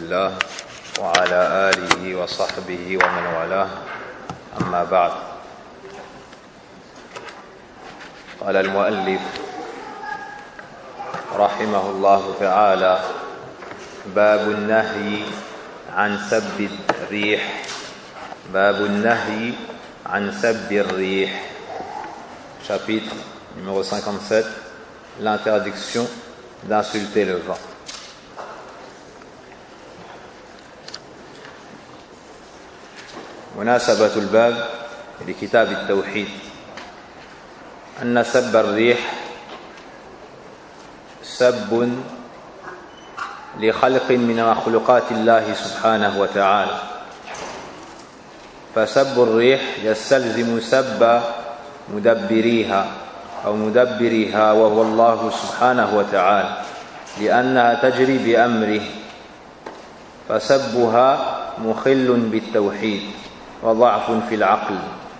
الله وعلى آله وصحبه ومن والاه أما بعد قال المؤلف رحمه الله تعالى باب النهي عن سب الريح باب النهي عن سب الريح chapitre numéro 57 l'interdiction d'insulter le vent. مناسبة الباب لكتاب التوحيد أن سب الريح سب لخلق من مخلوقات الله سبحانه وتعالى فسب الريح يستلزم سب مدبريها أو مدبرها وهو الله سبحانه وتعالى لأنها تجري بأمره فسبها مخل بالتوحيد وضعف في العقل.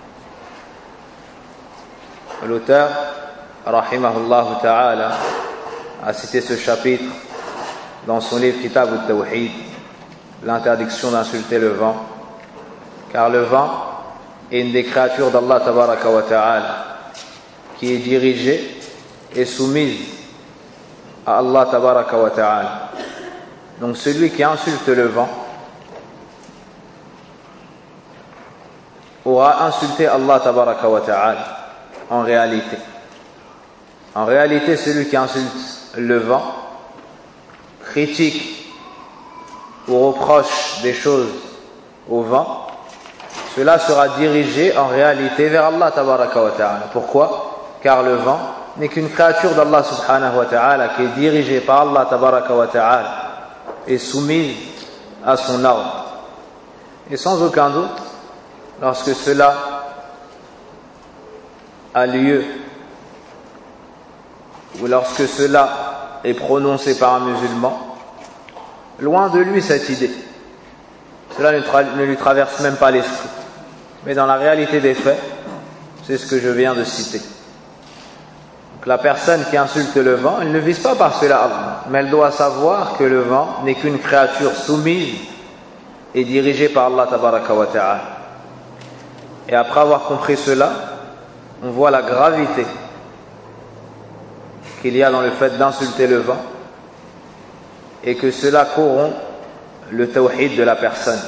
L'auteur, rahimahullah ta'ala, a cité ce chapitre dans son livre Kitab al-Tawhid, l'interdiction d'insulter le vent, car le vent est une des créatures d'Allah tabaraka wa ta'ala qui est dirigée et soumise à Allah tabaraka wa ta'ala. Donc celui qui insulte le vent aura insulté Allah tabaraka wa ta'ala en réalité. En réalité, celui qui insulte le vent, critique ou reproche des choses au vent, cela sera dirigé en réalité vers Allah tabaraka wa ta'ala. Pourquoi? Car le vent n'est qu'une créature d'Allah subhanahu wa ta'ala qui est dirigée par Allah tabaraka wa ta'ala et soumise à son ordre. Et sans aucun doute, lorsque cela a lieu ou lorsque cela est prononcé par un musulman, loin de lui cette idée. Cela ne lui traverse même pas l'esprit. Mais dans la réalité des faits, c'est ce que je viens de citer. Donc la personne qui insulte le vent, elle ne vise pas par cela Allah, mais elle doit savoir que le vent n'est qu'une créature soumise et dirigée par Allah tabaraka wa ta'ala. Et après avoir compris cela, on voit la gravité qu'il y a dans le fait d'insulter le vent et que cela corrompt le tawhid de la personne.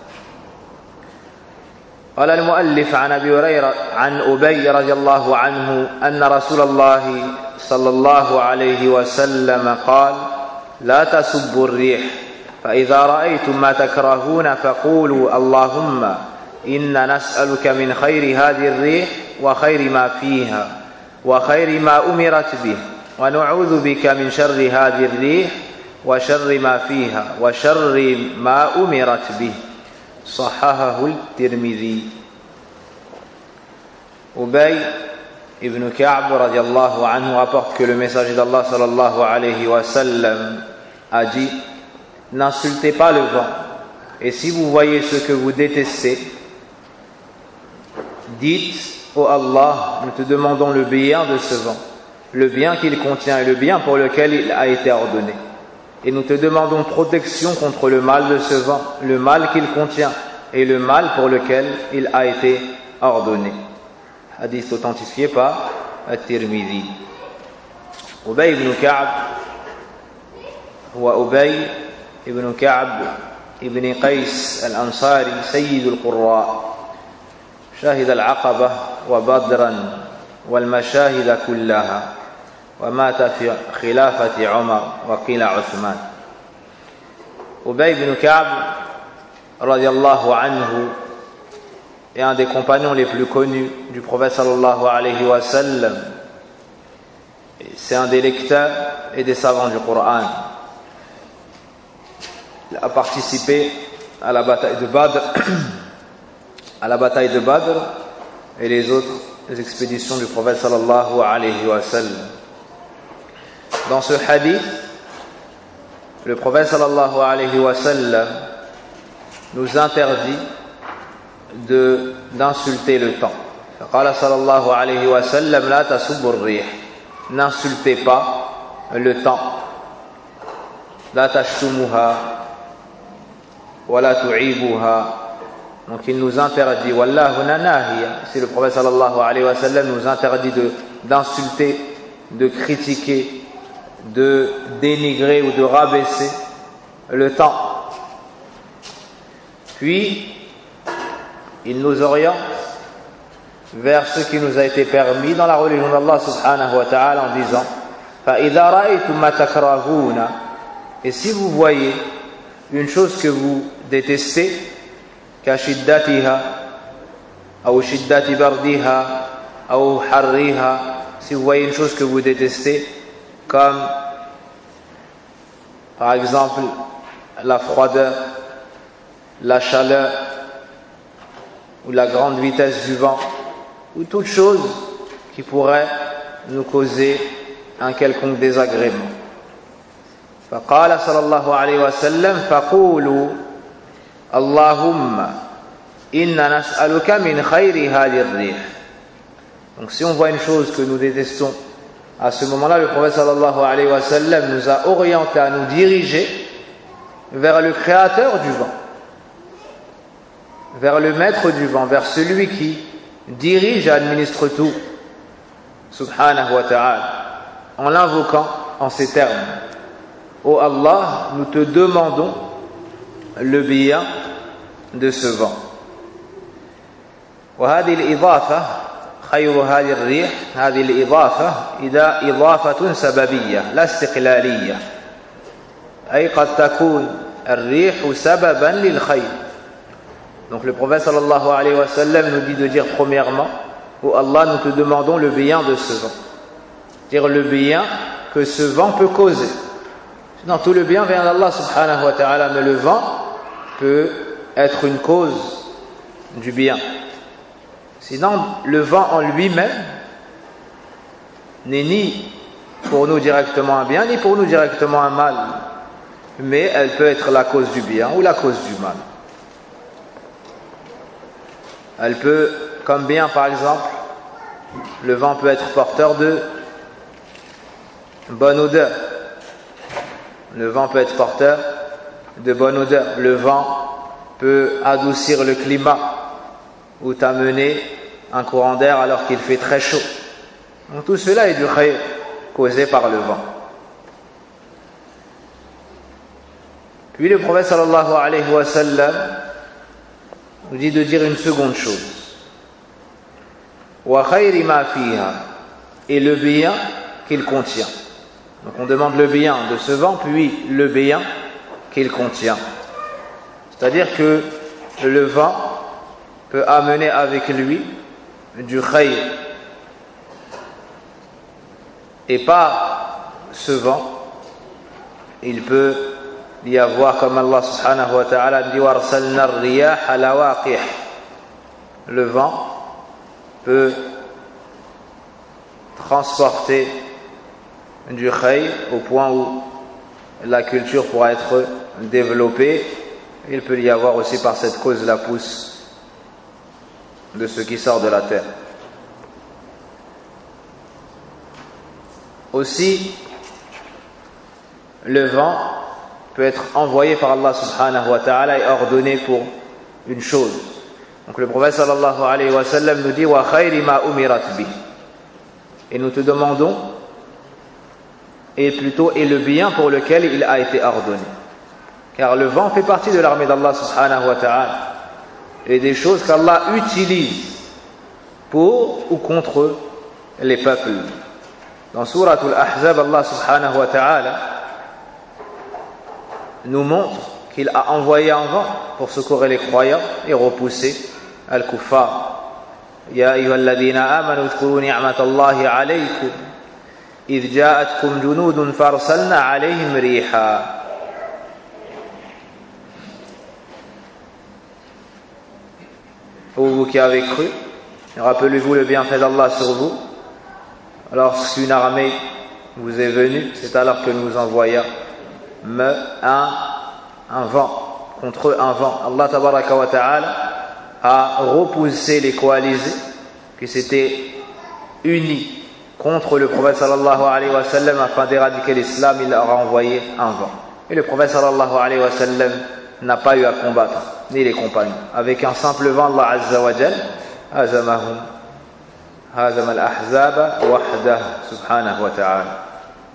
قال المؤلف عن أبي هريرة عن أبي رضي الله عنه أن رسول الله صلى الله عليه وسلم قال لا تسبوا الريح فإذا رأيتم ما تكرهون فقولوا اللهم إنا نسألك من خير هذه الريح وخير ما فيها وخير ما أمرت به ونعوذ بك من شر هذه الريح وشر ما فيها وشر ما أمرت به صححه الترمذي. Ubay ibn Ka'b radiallahu anhu rapporte que le messager d'Allah sallallahu alayhi wa sallam a dit: n'insultez pas le vent, et si vous voyez ce que vous détestez, dites: ô Allah, nous te demandons le bien de ce vent, le bien qu'il contient et le bien pour lequel il a été ordonné. Et nous te demandons protection contre le mal de ce vent, le mal qu'il contient et le mal pour lequel il a été ordonné. Hadith authentifié par At-Tirmidhi. Ubay ibn Ka'b هو أبي ibn Ka'b ibn Qays al-Ansari سيد القراء شهد العقبة وبدرا والمشاهد كلها ومات في خلافة عمر وقيل عثمان. Ubay ibn Ka'b radiallahu anhu est un des compagnons les plus connus du prophète sallallahu alayhi wa sallam. C'est un des lecteurs et des savants du Coran. Il a participé à la bataille de Badr, et les autres expéditions du prophète sallallahu alayhi wa sallam. Dans ce hadith, le prophète sallallahu alayhi wa sallam nous interdit d'insulter le temps. قال صلى الله عليه وسلم لا تسبوا الريح, n'insultez pas le temps. لا تشتموها, ولا تعيبوها. Donc il nous interdit, wallahu nanahiya, si le prophète sallallahu alayhi wa sallam nous interdit d'insulter, de critiquer, de dénigrer ou de rabaisser le temps. Puis il nous oriente vers ce qui nous a été permis dans la religion d'Allah subhanahu wa ta'ala en disant فَإِذَا رَأَيْتُمْ مَا تَكْرَهُونَ, et si vous voyez une chose que vous détestez, كشدتها أو شدة بردها أو حرها, si vous voyez une chose que vous détestez, comme par exemple la froideur, la chaleur ou la grande vitesse du vent, ou toute chose qui pourrait nous causer un quelconque désagrément. فقال صلى الله عليه وسلم فقولوا اللهم إنا نسألك من خير هذه الريح. Donc si on voit une chose que nous détestons, à ce moment-là le prophète sallallahu alayhi wa sallam nous a orienté à nous diriger vers le créateur du vent, vers le maître du vent, vers celui qui dirige et administre tout, subhanahu wa ta'ala, en l'invoquant en ces termes: Ô Allah, nous te demandons le bien de ce vent. وهذه الإضافة خير هذه الريح, هذه الإضافة إذا إضافة سببية لا استقلالية, أي قد تكون الريح سببا للخير. Donc le prophète sallallahu alayhi wa sallam nous dit de dire premièrement: Ô Allah, nous te demandons le bien de ce vent, dire le bien que ce vent peut causer. Sinon tout le bien vient d'Allah subhanahu wa ta'ala, mais le vent peut être une cause du bien. Sinon le vent en lui-même n'est ni pour nous directement un bien ni pour nous directement un mal, mais elle peut être la cause du bien ou la cause du mal. Elle peut, comme bien par exemple, le vent peut être porteur de bonne odeur. Le vent peut être porteur de bonne odeur. Le vent peut adoucir le climat ou t'amener un courant d'air alors qu'il fait très chaud. Donc tout cela est du khayr causé par le vent. Puis le prophète sallallahu alayhi wa sallam nous dit de dire une seconde chose: wa khayri ma fiha, et le bien qu'il contient. Donc on demande le bien de ce vent, puis le bien qu'il contient. C'est-à-dire que le vent peut amener avec lui du khayr, et pas ce vent, il peut y avoir, comme Allah subhanahu wa ta'ala dit, وَارْسَلْنَا الرِّيَاحَ لَوَاقِحَ, le vent peut transporter du khayr au point où la culture pourra être développée. Il peut y avoir aussi par cette cause la pousse de ce qui sort de la terre. Aussi, le vent peut être envoyé par Allah subhanahu wa ta'ala et ordonné pour une chose. Donc le prophète sallallahu alayhi wa sallam nous dit: wa khayri ma umirat bi, et nous te demandons, et plutôt est le bien pour lequel il a été ordonné. Car le vent fait partie de l'armée d'Allah subhanahu wa ta'ala, et des choses qu'Allah utilise pour ou contre les peuples. Dans Surat Al-Ahzab, Allah subhanahu wa ta'ala nous montre qu'il a envoyé un vent pour secourir les croyants et repousser al-kuffar. Ya ayyuhalladhina amanu udhkuru ni'matallahi alaykum idh ja'atkum junudun farsalna alayhim riha. Ô vous qui avez cru, rappelez-vous le bienfait d'Allah sur vous. Lorsqu'une armée vous est venue, c'est alors que nous envoyons un vent, contre eux un vent. Allah tabaraka wa ta'ala a repoussé les coalisés qui s'étaient unis contre le prophète sallallahu alayhi wa sallam afin d'éradiquer l'islam. Il leur a envoyé un vent. Et le prophète sallallahu alayhi wa sallam n'a pas eu à combattre, ni les compagnons. Avec un simple vent, Allah Azza wa Jal, hazamahum, hazam al-ahzaba wahdah, subhanahu wa ta'ala.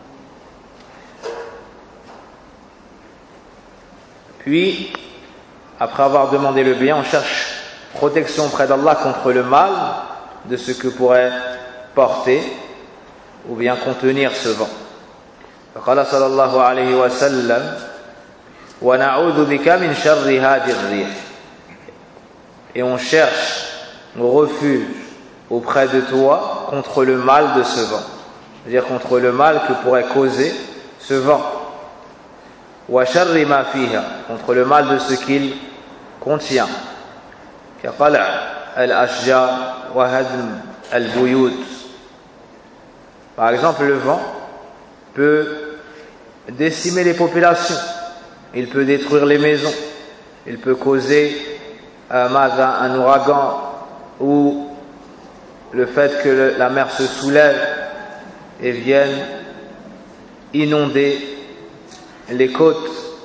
Puis, après avoir demandé le bien, on cherche protection auprès d'Allah contre le mal de ce que pourrait porter ou bien contenir ce vent. فقال صلى الله عليه وسلم ونعوذ بك من شر هذه الريح. Et on cherche refuge auprès de toi contre le mal de ce vent, c'est-à-dire contre le mal que pourrait causer ce vent. وشر ما فيها, contre le mal de ce qu'il contient. كقلع الأشجار وهدم البيوت. Par exemple, le vent peut décimer les populations, il peut détruire les maisons, il peut causer un ouragan ou le fait que la mer se soulève et vienne inonder les côtes,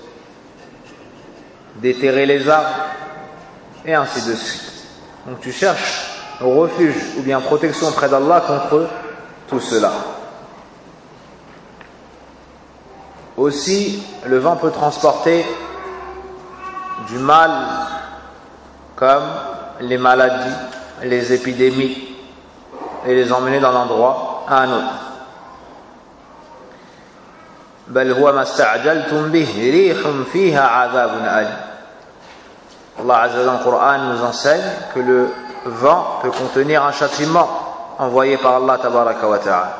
déterrer les arbres et ainsi de suite. Donc tu cherches refuge ou bien protection auprès d'Allah contre tout cela. Aussi, le vent peut transporter du mal comme les maladies, les épidémies et les emmener d'un endroit à un autre. بل هو ما استعجلتم به ريح فيها عذاب أليم. Allah Azza wa Jalla dans le Coran nous enseigne que le vent peut contenir un châtiment envoyé par Allah Tabaraka wa Ta'ala.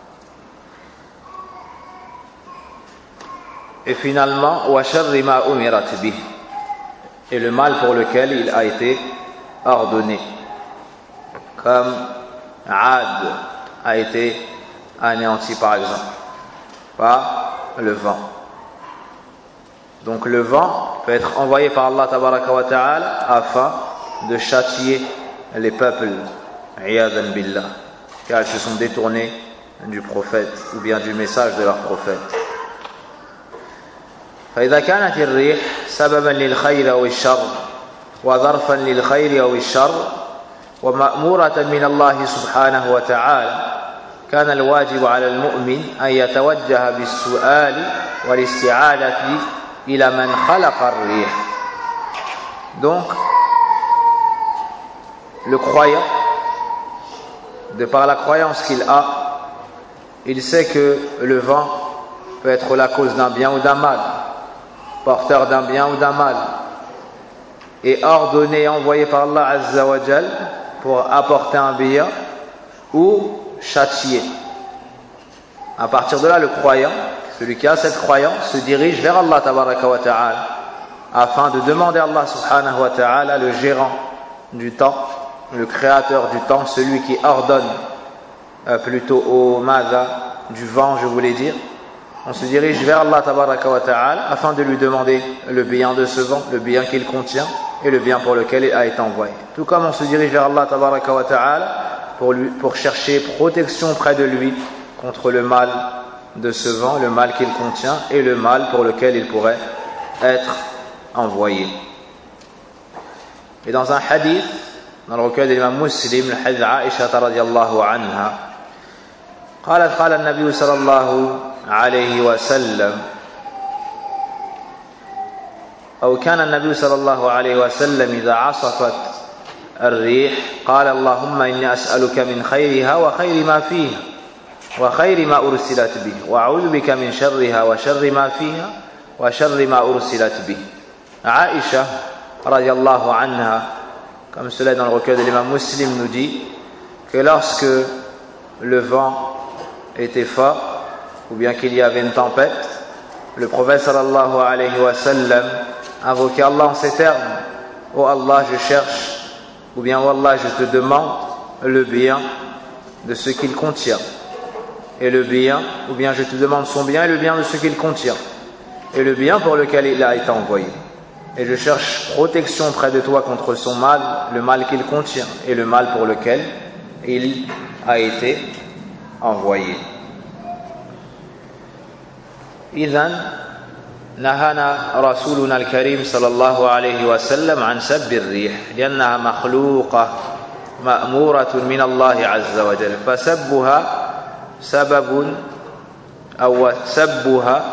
Et finalement, وَشَرِّ مَا أُمِرَتْ بِهِ, et le mal pour lequel il a été ordonné, comme Ad a été anéanti par exemple par le vent. Donc le vent peut être envoyé par Allah Tabaraka wa Ta'ala afin de châtier les peuples, iyadan billah, car ils se sont détournés du prophète ou bien du message de leur prophète. فإذا كانت الريح سببا للخير أو الشر وظرفا للخير أو الشر ومأمورة من الله سبحانه وتعالى كان الواجب على المؤمن أن يتوجه بالسؤال والاستعاذة إلى من خلق الريح. Donc, le croyant, de par la croyance qu'il a, il sait que le vent peut être la cause d'un bien ou d'un mal, porteur d'un bien ou d'un mal, et ordonné et envoyé par Allah Azza wa Jal pour apporter un bien ou châtier. À partir de là, le croyant, celui qui a cette croyance, se dirige vers Allah Tabaraka wa Ta'ala afin de demander à Allah Subhanahu wa Ta'ala, le gérant du temps, le créateur du temps, celui qui ordonne plutôt au madha du vent, je voulais dire. On se dirige vers Allah Tabaraka wa Ta'ala afin de lui demander le bien de ce vent, le bien qu'il contient et le bien pour lequel il a été envoyé. Tout comme on se dirige vers Allah Tabaraka wa Ta'ala pour chercher protection près de lui contre le mal de ce vent, le mal qu'il contient et le mal pour lequel il pourrait être envoyé. Et dans un hadith, dans le recueil de l'imam Muslim, le hadith Aisha radiyallahu anha, قال النبي صلى الله عليه وسلم أو كان النبي صلى الله عليه وسلم إذا عصفت الريح قال اللهم إني أسألك من خيرها وخير ما فيها وخير ما أرسلت به وأعوذ بك من شرها وشر ما فيها وشر ما أرسلت به. Aïcha radiyallahu anha, comme cela est dans le recueil de l'imam Muslim, nous dit que lorsque le vent était fort ou bien qu'il y avait une tempête, le prophète sallallahu alayhi wa sallam invoquait Allah en ces termes: oh Allah, je cherche, ou bien oh Allah, je te demande le bien de ce qu'il contient, et le bien, ou bien je te demande son bien et le bien de ce qu'il contient, et le bien pour lequel il a été envoyé, et je cherche protection près de toi contre son mal, le mal qu'il contient et le mal pour lequel il a été envoyé. إذن نهانا رسولنا الكريم صلى الله عليه وسلم عن سب الريح لأنها مخلوقة مأمورة من الله عز وجل، فسبها سبب أو سبها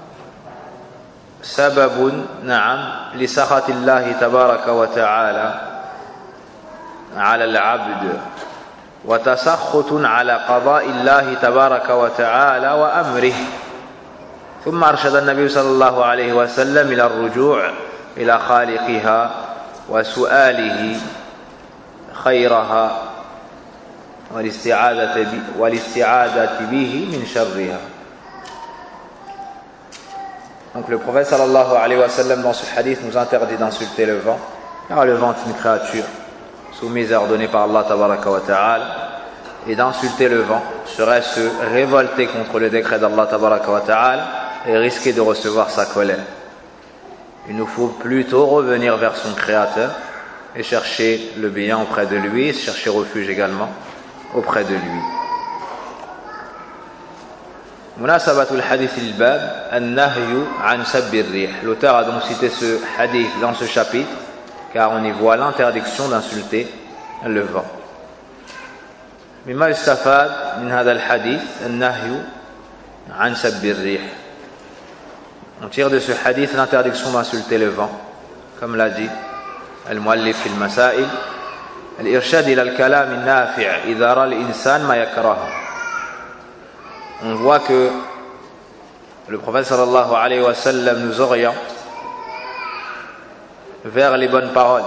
سبب نعم لسخط الله تبارك وتعالى على العبد، وتسخط على قضاء الله تبارك وتعالى وأمره. ثم أرشد النبي صلى الله عليه وسلم إلى الرجوع إلى خالقها وسؤاله خيرها والاستعاذة به من شرها. Donc le prophète sallallahu alayhi wa sallam dans ce hadith nous interdit d'insulter le vent, car le vent est une créature soumise et ordonnée par Allah tabaraka wa ta'ala, et d'insulter le vent serait se révolter contre le décret d'Allah tabaraka wa ta'ala et risquer de recevoir sa colère. Il nous faut plutôt revenir vers son créateur et chercher le bien auprès de lui, et chercher refuge également auprès de lui. Munasabatul hadith al-bab an-nahyu an sabbi ar-rih. L'auteur a donc cité ce hadith dans ce chapitre car on y voit l'interdiction d'insulter le vent. Mimma yustafad min hadha al-hadith an-nahyu an sabbi ar-rih. On tire de ce hadith l'interdiction d'insulter le vent, comme l'a dit al-muallif fi al-masail, al-irshad ila al-kalam an-nafi' idha ra al-insan ma yakrahu. On voit que le prophète sallallahu alayhi wa sallam nous oriente vers les bonnes paroles.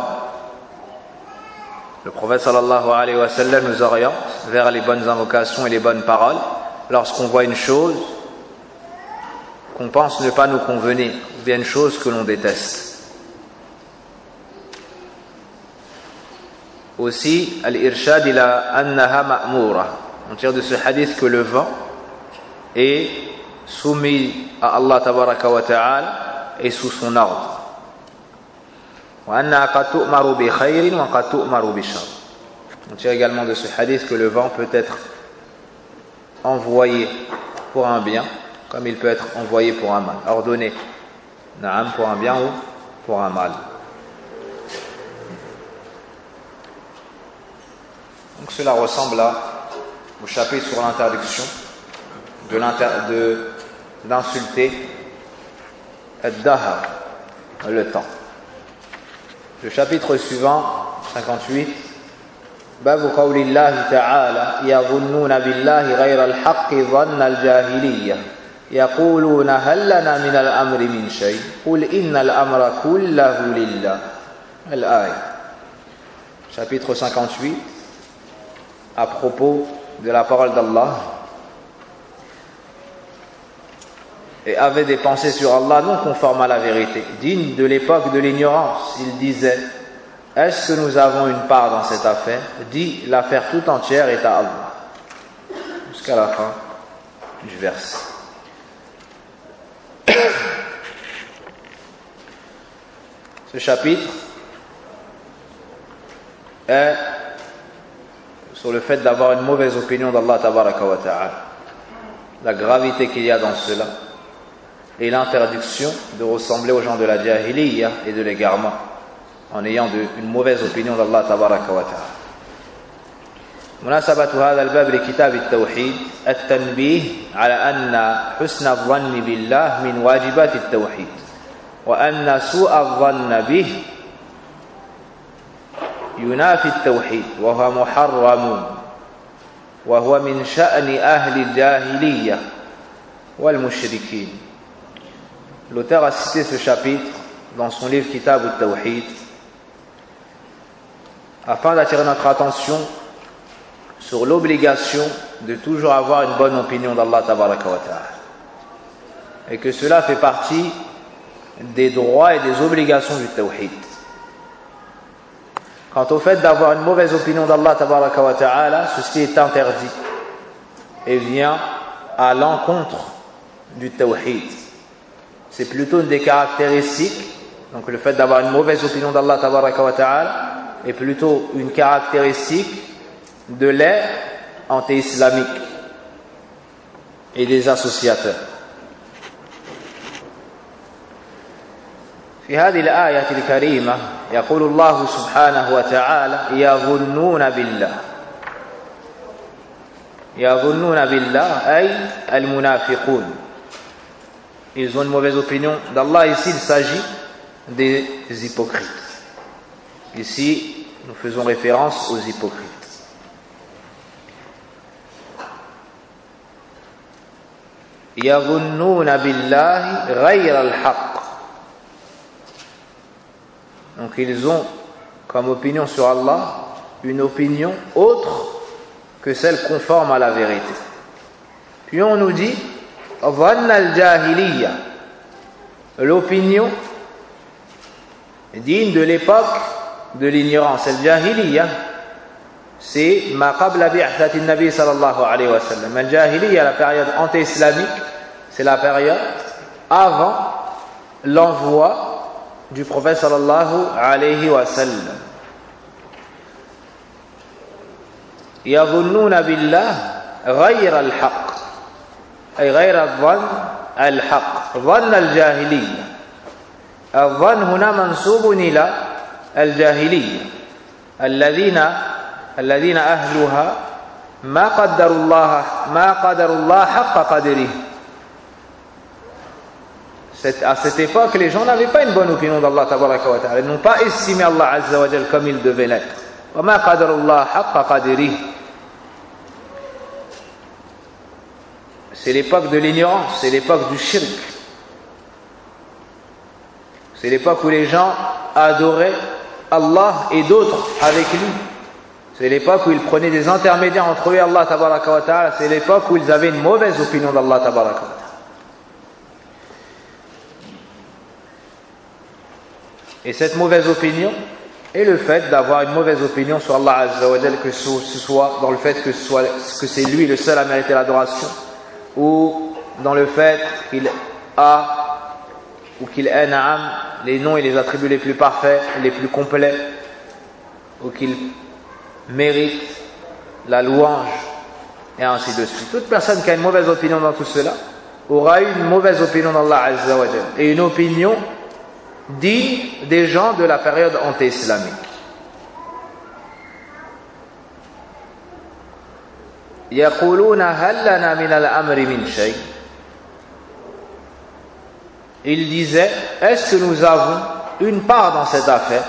Le prophète sallallahu alayhi wa sallam nous oriente vers les bonnes invocations et les bonnes paroles lorsqu'on voit une chose qu'on pense ne pas nous convenir, ou bien une chose que l'on déteste. Aussi, al-irshad ila annaha ma'moura. On tire de ce hadith que le vent est soumis à Allah tabaraka wa ta'ala et sous son ordre. On tire également de ce hadith que le vent peut être envoyé pour un bien comme il peut être envoyé pour un mal, ordonné na'am, pour un bien ou pour un mal. Donc cela ressemble au chapitre sur l'interdiction d'insulter ad-dahr, le temps. Le chapitre suivant, 58, Babu qawlillahi ta'ala yadhunnuna billahi ghayra al-haqqi dhanna al-jahiliyyah yaquluna hal lana min al-amri min shay qul inna al-amra kullahu lillah. Al-ayah. Chapitre 58, à propos de la parole d'Allah, et avaient des pensées sur Allah non conformes à la vérité, dignes de l'époque de l'ignorance. Ils disaient: est-ce que nous avons une part dans cette affaire? Dis, l'affaire tout entière est à Allah. Jusqu'à la fin du verset. Ce chapitre est sur le fait d'avoir une mauvaise opinion d'Allah tabaraka wa ta'ala, la gravité qu'il y a dans cela, et l'interdiction de ressembler aux gens de la jahiliya et de l'égarement en ayant une mauvaise opinion d'Allah tabaraka wa ta'ala. مناسبة هذا الباب لكتاب التوحيد التنبيه على أن حسن الظن بالله من واجبات التوحيد وأن سوء الظن به ينافي التوحيد وهو محرم وهو من شأن أهل الجاهلية والمشركين. L'auteur a cité ce chapitre dans son livre Kitab al-Tawhid afin d'attirer notre attention sur l'obligation de toujours avoir une bonne opinion d'Allah tabaraka wa ta'ala, et que cela fait partie des droits et des obligations du Tawhid. Quant au fait d'avoir une mauvaise opinion d'Allah tabaraka wa ta'ala, ceci est interdit et vient à l'encontre du Tawhid. C'est plutôt une des caractéristiques, donc le fait d'avoir une mauvaise opinion d'Allah tabaraka wa ta'ala est plutôt une caractéristique de l'ère anti-islamique et des associateurs. في هذه الآية الكريمة يقول الله سبحانه وتعالى يظنون بالله أي المنافقون. Ils ont une mauvaise opinion d'Allah. Ici, il s'agit des hypocrites. Ici, nous faisons référence aux hypocrites. يظنون بالله غير الحق. Donc ils ont comme opinion sur Allah une opinion autre que celle conforme à la vérité. Puis on nous dit ظن الجاهلية, l'opinion digne de l'époque de l'ignorance. Al-Jahiliya, c'est ma qabla bi'athati an-nabi sallallahu alayhi wa sallam. Al-Jahiliya, la période anté-islamique, c'est la période avant l'envoi du prophète sallallahu alayhi wa sallam. يظنون بالله غير الحق أي غير الظن الحق. ظن الجاهلية, الظن هنا منسوب إلى الجاهلية الذين أهلها ما قدروا الله حق قدره. À cette époque, les gens n'avaient pas une bonne opinion d'Allah tabaraka wa ta'ala. Ils n'ont pas estimé Allah azza wa jal comme il devait l'être. وما قدر الله حق قدره. C'est l'époque de l'ignorance, c'est l'époque du shirk. C'est l'époque où les gens adoraient Allah et d'autres avec lui. C'est l'époque où ils prenaient des intermédiaires entre eux et Allah tabaraka wa ta'ala. C'est l'époque où ils avaient une mauvaise opinion d'Allah tabaraka wa ta'ala. Et cette mauvaise opinion est le fait d'avoir une mauvaise opinion sur Allah azza wa jal, que ce soit dans le fait que c'est lui le seul à mériter l'adoration, ou dans le fait qu'il a ou qu'il an'am les noms et les attributs les plus parfaits, les plus complets, ou qu'il mérite la louange, et ainsi de suite. Toute personne qui a une mauvaise opinion dans tout cela aura eu une mauvaise opinion d'Allah azza wa jal, et une opinion digne des gens de la période anté-islamique. يقولون هل لنا من الأمر من شيء. Ils disaient, est-ce que nous avons une part dans cette affaire?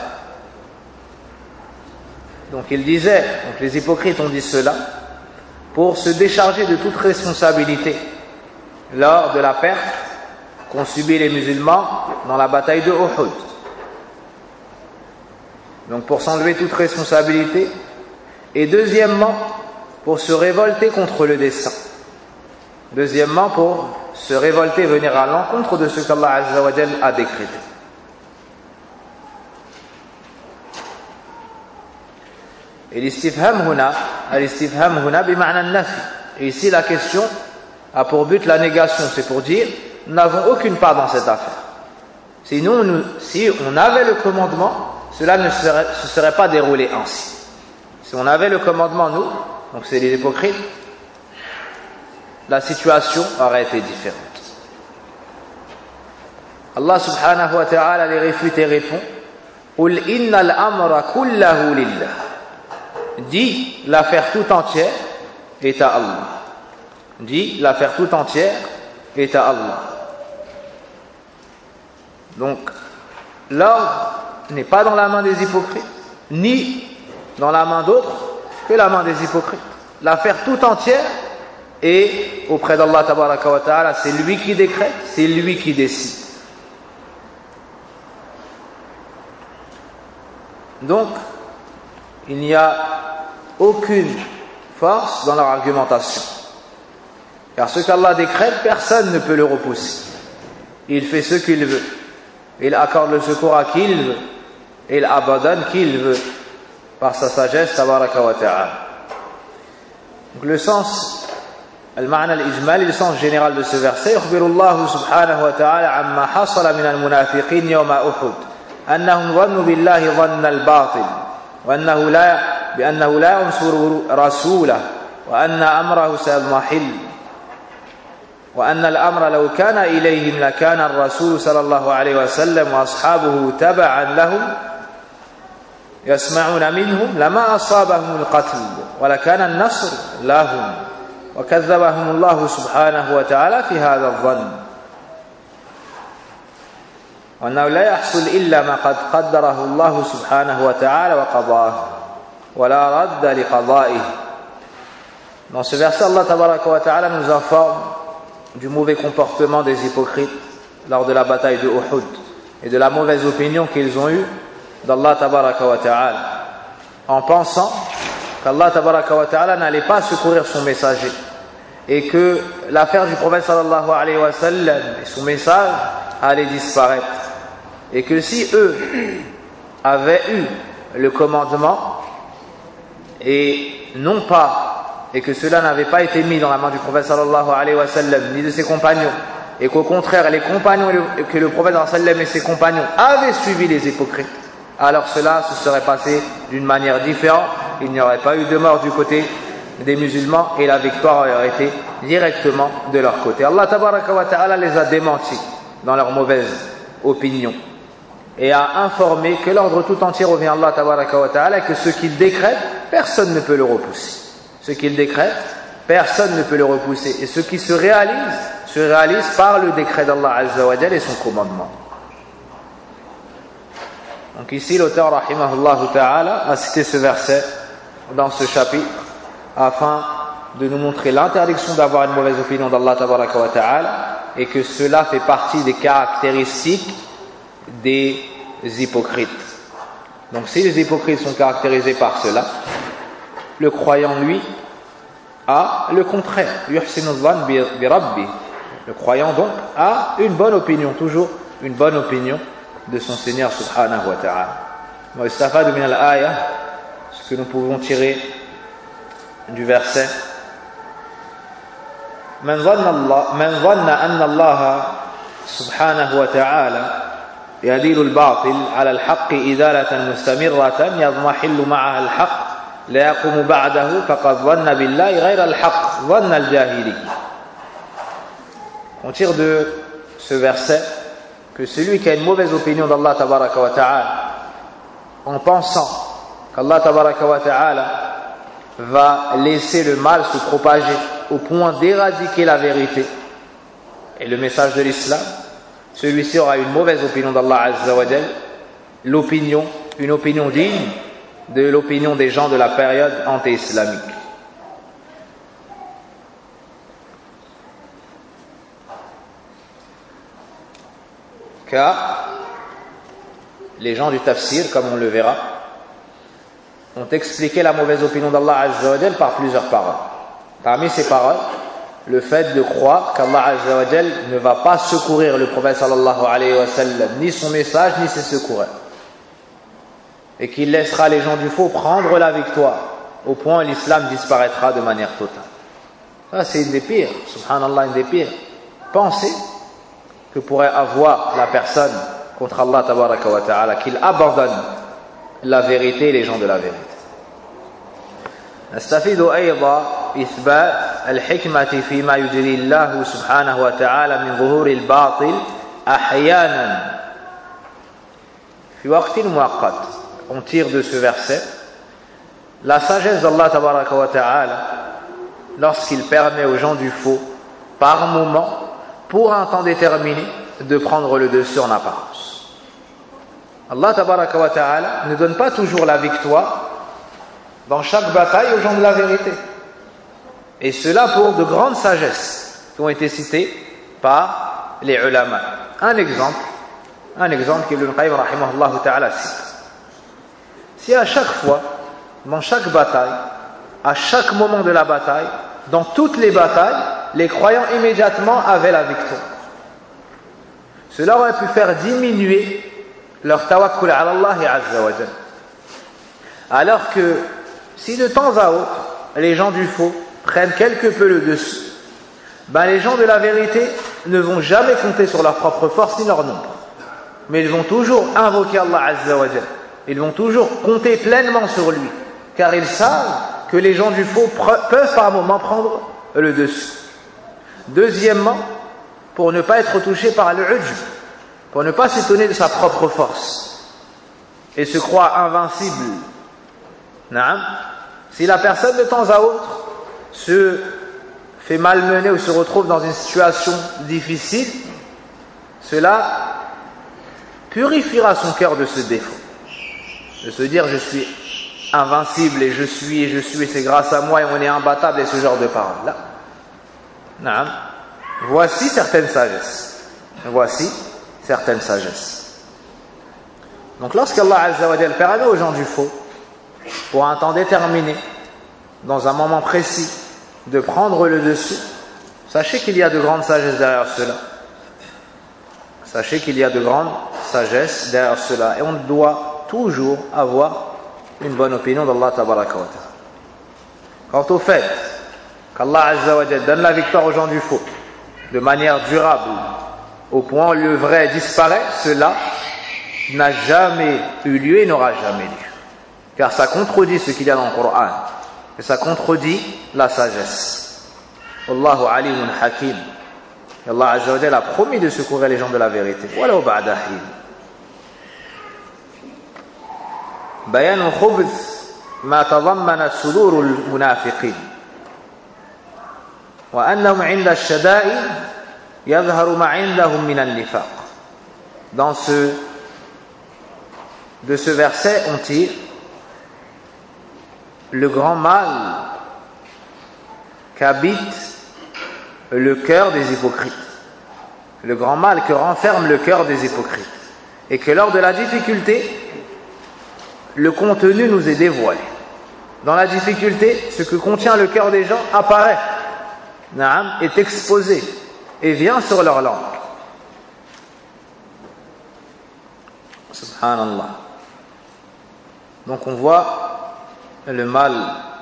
Donc ils disaient, donc les hypocrites ont dit cela pour se décharger de toute responsabilité lors de la perte qu'ont subi les musulmans dans la bataille de Uhud. Donc pour s'enlever toute responsabilité, et deuxièmement pour se révolter contre le dessein. Deuxièmement pour se révolter, venir à l'encontre de ce qu'Allah azza wa jal a décrété. Et l'istifham huna bima'na an-nafi. Et ici la question a pour but la négation, c'est pour dire nous n'avons aucune part dans cette affaire. Sinon, si on avait le commandement, cela ne se serait pas déroulé ainsi. Si on avait le commandement, nous, donc c'est les hypocrites, la situation aurait été différente. Allah subhanahu wa ta'ala les réfute et répond Qul innal amra kullahu lillah. Dis, l'affaire tout entière est à Allah. Dis, l'affaire tout entière est à Allah. Donc, l'ordre n'est pas dans la main des hypocrites, ni dans la main d'autres que la main des hypocrites. L'affaire tout entière est auprès d'Allah tabaraka wa ta'ala. C'est lui qui décrète, c'est lui qui décide. Donc, il n'y a aucune force dans leur argumentation. Car ce qu'Allah décrète, personne ne peut le repousser. Il fait ce qu'il veut. Il accorde le secours à qui il veut. Et il abandonne qui il veut. Par sa sagesse, tabaraka wa ta'ala. Donc le sens, al-ma'na al-ijmal, le sens général de ce verset, يخبر الله سبحانه وتعالى عما حصل من المنافقين يوم أحد أنهم ظنوا بالله ظن الباطل بأنه لا ينصر رسوله وأن أمره سيضمحل. وأن الأمر لو كان إليهم لكان الرسول صلى الله عليه وسلم وأصحابه تبعا لهم يسمعون منهم لما أصابهم القتل ولكان النصر لهم وكذبهم الله سبحانه وتعالى في هذا الظن وأنه لا يحصل إلا ما قد قدره الله سبحانه وتعالى وقضاه ولا رد لقضائه. Dans ce verset, Allah tabaraka wa ta'ala nous informe du mauvais comportement des hypocrites lors de la bataille de Uhud et de la mauvaise opinion qu'ils ont eue d'Allah tabaraka wa ta'ala en pensant qu'Allah tabaraka wa ta'ala n'allait pas secourir son messager et que l'affaire du prophète sallallahu alayhi wa sallam et son message allait disparaître et que si eux avaient eu le commandement et non pas et que cela n'avait pas été mis dans la main du prophète sallallahu alayhi wa sallam ni de ses compagnons et qu'au contraire les compagnons que le prophète sallallahu alayhi wa sallam et ses compagnons avaient suivi les hypocrites, alors cela se serait passé d'une manière différente. Il n'y aurait pas eu de mort du côté des musulmans et la victoire aurait été directement de leur côté. Allah tabaraka wa ta'ala les a démentis dans leur mauvaise opinion et a informé que l'ordre tout entier revient à Allah tabaraka wa ta'ala et que ce qu'il décrète, personne ne peut le repousser. Ce qu'il décrète, personne ne peut le repousser. Et ce qui se réalise par le décret d'Allah Azza wa Jal et son commandement. Donc ici, l'auteur, rahimahullah ta'ala, a cité ce verset dans ce chapitre afin de nous montrer l'interdiction d'avoir une mauvaise opinion d'Allah tabaraka wa ta'ala et que cela fait partie des caractéristiques des hypocrites. Donc si les hypocrites sont caractérisés par cela, le croyant, lui, a le contraire. Yuhsinu dhann bi rabbi. Le croyant, donc, a une bonne opinion, toujours une bonne opinion de son Seigneur subhanahu wa ta'ala. Wa istafadu min al-ayah, ce que nous pouvons tirer du verset. Man dhanna anna Allah subhanahu wa ta'ala yadilu al-batil ala al-haqqi idalatan mustamirratan yadmahillu ma'aha al-haqq لا يقوم بعده فقد ظن بالله غير الحق ظن الجاهلي. On tire de ce verset que celui qui a une mauvaise opinion d'Allah tabaraka wa ta'ala en pensant qu'Allah tabaraka wa ta'ala va laisser le mal se propager au point d'éradiquer la vérité et le message de l'islam, celui-ci aura une mauvaise opinion d'Allah Azza wa Jal, une opinion digne de l'opinion des gens de la période anté-islamique. Car les gens du tafsir, comme on le verra, ont expliqué la mauvaise opinion d'Allah Azza wa Jal par plusieurs paroles. Parmi ces paroles, le fait de croire qu'Allah Azza wa Jal ne va pas secourir le prophète sallallahu alayhi wa sallam, ni son message, ni ses secoureurs, et qu'il laissera les gens du faux prendre la victoire, au point où l'islam disparaîtra de manière totale. Ça, c'est une des pires, subhanallah, une des pires pensées que pourrait avoir la personne contre Allah tabaraka wa ta'ala, qu'il abandonne la vérité et les gens de la vérité. نستفيد أيضا إثبات الحكمة فيما يجري الله سبحانه وتعالى من ظهور الباطل أحيانا في وقت مؤقت. On tire de ce verset la sagesse d'Allah tabaraka wa ta'ala lorsqu'il permet aux gens du faux par moment, pour un temps déterminé, de prendre le dessus en apparence. Allah tabaraka wa ta'ala ne donne pas toujours la victoire dans chaque bataille aux gens de la vérité, et cela pour de grandes sagesses qui ont été citées par les ulama. Un exemple qu'Ibn Qayyim rahimahullah ta'ala cite. Si à chaque fois, dans chaque bataille, à chaque moment de la bataille, dans toutes les batailles, les croyants immédiatement avaient la victoire, cela aurait pu faire diminuer leur tawakkul ala Allah azza wa jal. Alors que si de temps à autre, les gens du faux prennent quelque peu le dessus, les gens de la vérité ne vont jamais compter sur leur propre force ni leur nombre, mais ils vont toujours invoquer Allah azza wa jal. Ils vont toujours compter pleinement sur lui, car ils savent que les gens du faux peuvent par moments prendre le dessus. Deuxièmement, pour ne pas être touché par le ujb, pour ne pas s'étonner de sa propre force et se croire invincible. Naam. Si la personne de temps à autre se fait malmener ou se retrouve dans une situation difficile, cela purifiera son cœur de ce défaut. De se dire je suis invincible et je suis et c'est grâce à moi et on est imbattable et ce genre de paroles là. Naam. Voici certaines sagesses. Voici certaines sagesses. Donc lorsqu'Allah Azza wa Jal permet aux gens du faux, pour un temps déterminé, dans un moment précis, de prendre le dessus, sachez qu'il y a de grandes sagesses derrière cela. Sachez qu'il y a de grandes sagesses derrière cela. Et on doit toujours avoir une bonne opinion d'Allah Tabaraka wa Ta'ala. Quant au fait qu'Allah Azza wa Jal donne la victoire aux gens du faux de manière durable, au point où le vrai disparaît, cela n'a jamais eu lieu et n'aura jamais lieu. Car ça contredit ce qu'il y a dans le Coran. Et ça contredit la sagesse. Wallahu alimun hakim. Et Allah Azza wa Jal a promis de secourir les gens de la vérité. Walau ba'da hin. Bayan khubth ma tadammanat sudur al-munafiqin. Wa annahum 'inda ash-shada'i yadhharu ma 'indahum min an-nifaq. De ce verset, on tire le grand mal qu'habite le cœur des hypocrites. Le grand mal que renferme le cœur des hypocrites. Et que lors de la difficulté, le contenu nous est dévoilé. Dans la difficulté, ce que contient le cœur des gens apparaît, est exposé et vient sur leur langue. Subhanallah. Donc on voit le mal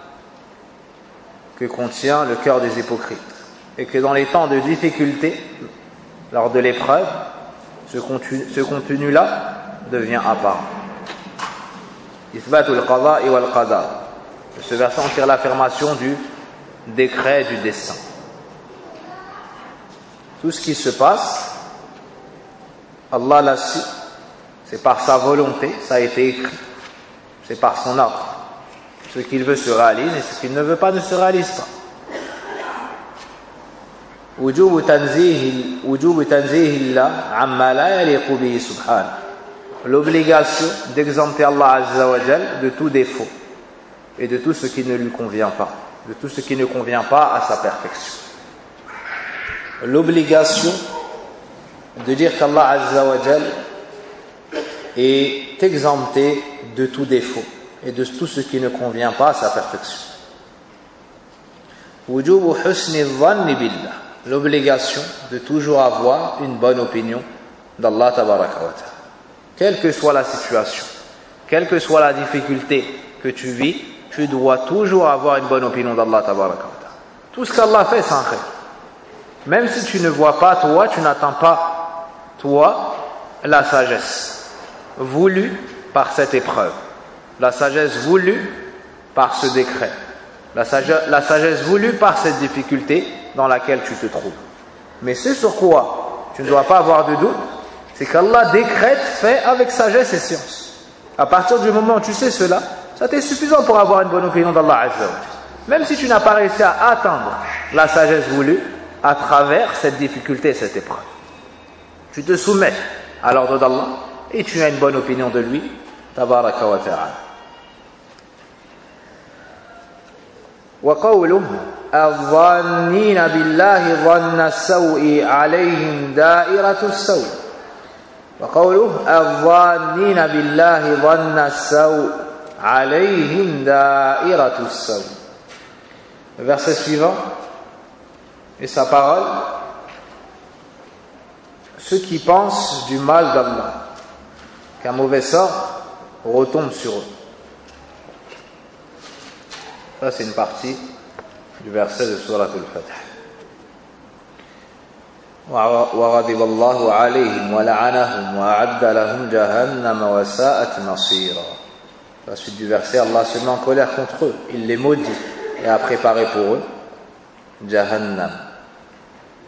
que contient le cœur des hypocrites. Et que dans les temps de difficulté, lors de l'épreuve, ce contenu-là devient apparent. Ithbatul qada wal qadar. De ce verset, on tire l'affirmation du décret du destin. Tout ce qui se passe, Allah l'a su, c'est par sa volonté, ça a été écrit, c'est par son ordre. Ce qu'il veut se réalise et ce qu'il ne veut pas ne se réalise pas. وجوب تنزيه الله عما لا يليق به سبحانه. L'obligation d'exempter Allah Azza wa Jal de tout défaut et de tout ce qui ne lui convient pas, de tout ce qui ne convient pas à sa perfection. L'obligation de dire qu'Allah Azza wa Jal est exempté de tout défaut et de tout ce qui ne convient pas à sa perfection. وجوب حسن الظن بالله. L'obligation de toujours avoir une bonne opinion d'Allah Tabaraka wa Ta'ala. Quelle que soit la situation, quelle que soit la difficulté que tu vis, tu dois toujours avoir une bonne opinion d'Allah Tabaraka wa Ta'ala. Tout ce qu'Allah fait, c'est un khayr. Même si tu ne vois pas, toi, tu n'attends pas, toi, la sagesse voulue par cette épreuve, la sagesse voulue par ce décret, la sagesse voulue par cette difficulté dans laquelle tu te trouves. Mais ce sur quoi tu ne dois pas avoir de doute, c'est qu'Allah décrète, fait avec sagesse et science. À partir du moment où tu sais cela, ça t'est suffisant pour avoir une bonne opinion d'Allah Azza wa Jalla. Même si tu n'as pas réussi à atteindre la sagesse voulue à travers cette difficulté et cette épreuve. Tu te soumets à l'ordre d'Allah et tu as une bonne opinion de lui, tabaraka wa ta'ala. وقوله الظانين بالله ظن السوء عليهم دائرة السوء. وقوله الظانين بالله ظن السوء عليهم دائرة السوء. Le verset suivant et sa parole: ceux qui pensent du mal d'Allah, qu'un mauvais sort retombe sur eux. Ça, c'est une partie du verset de Surat al-Fatih. وغضب الله عليهم ولعنهم وأعد لهم جهنم وساءت مصيرا. La suite du verset, Allah se met en colère contre eux, il les maudit et a préparé pour eux Jahannam.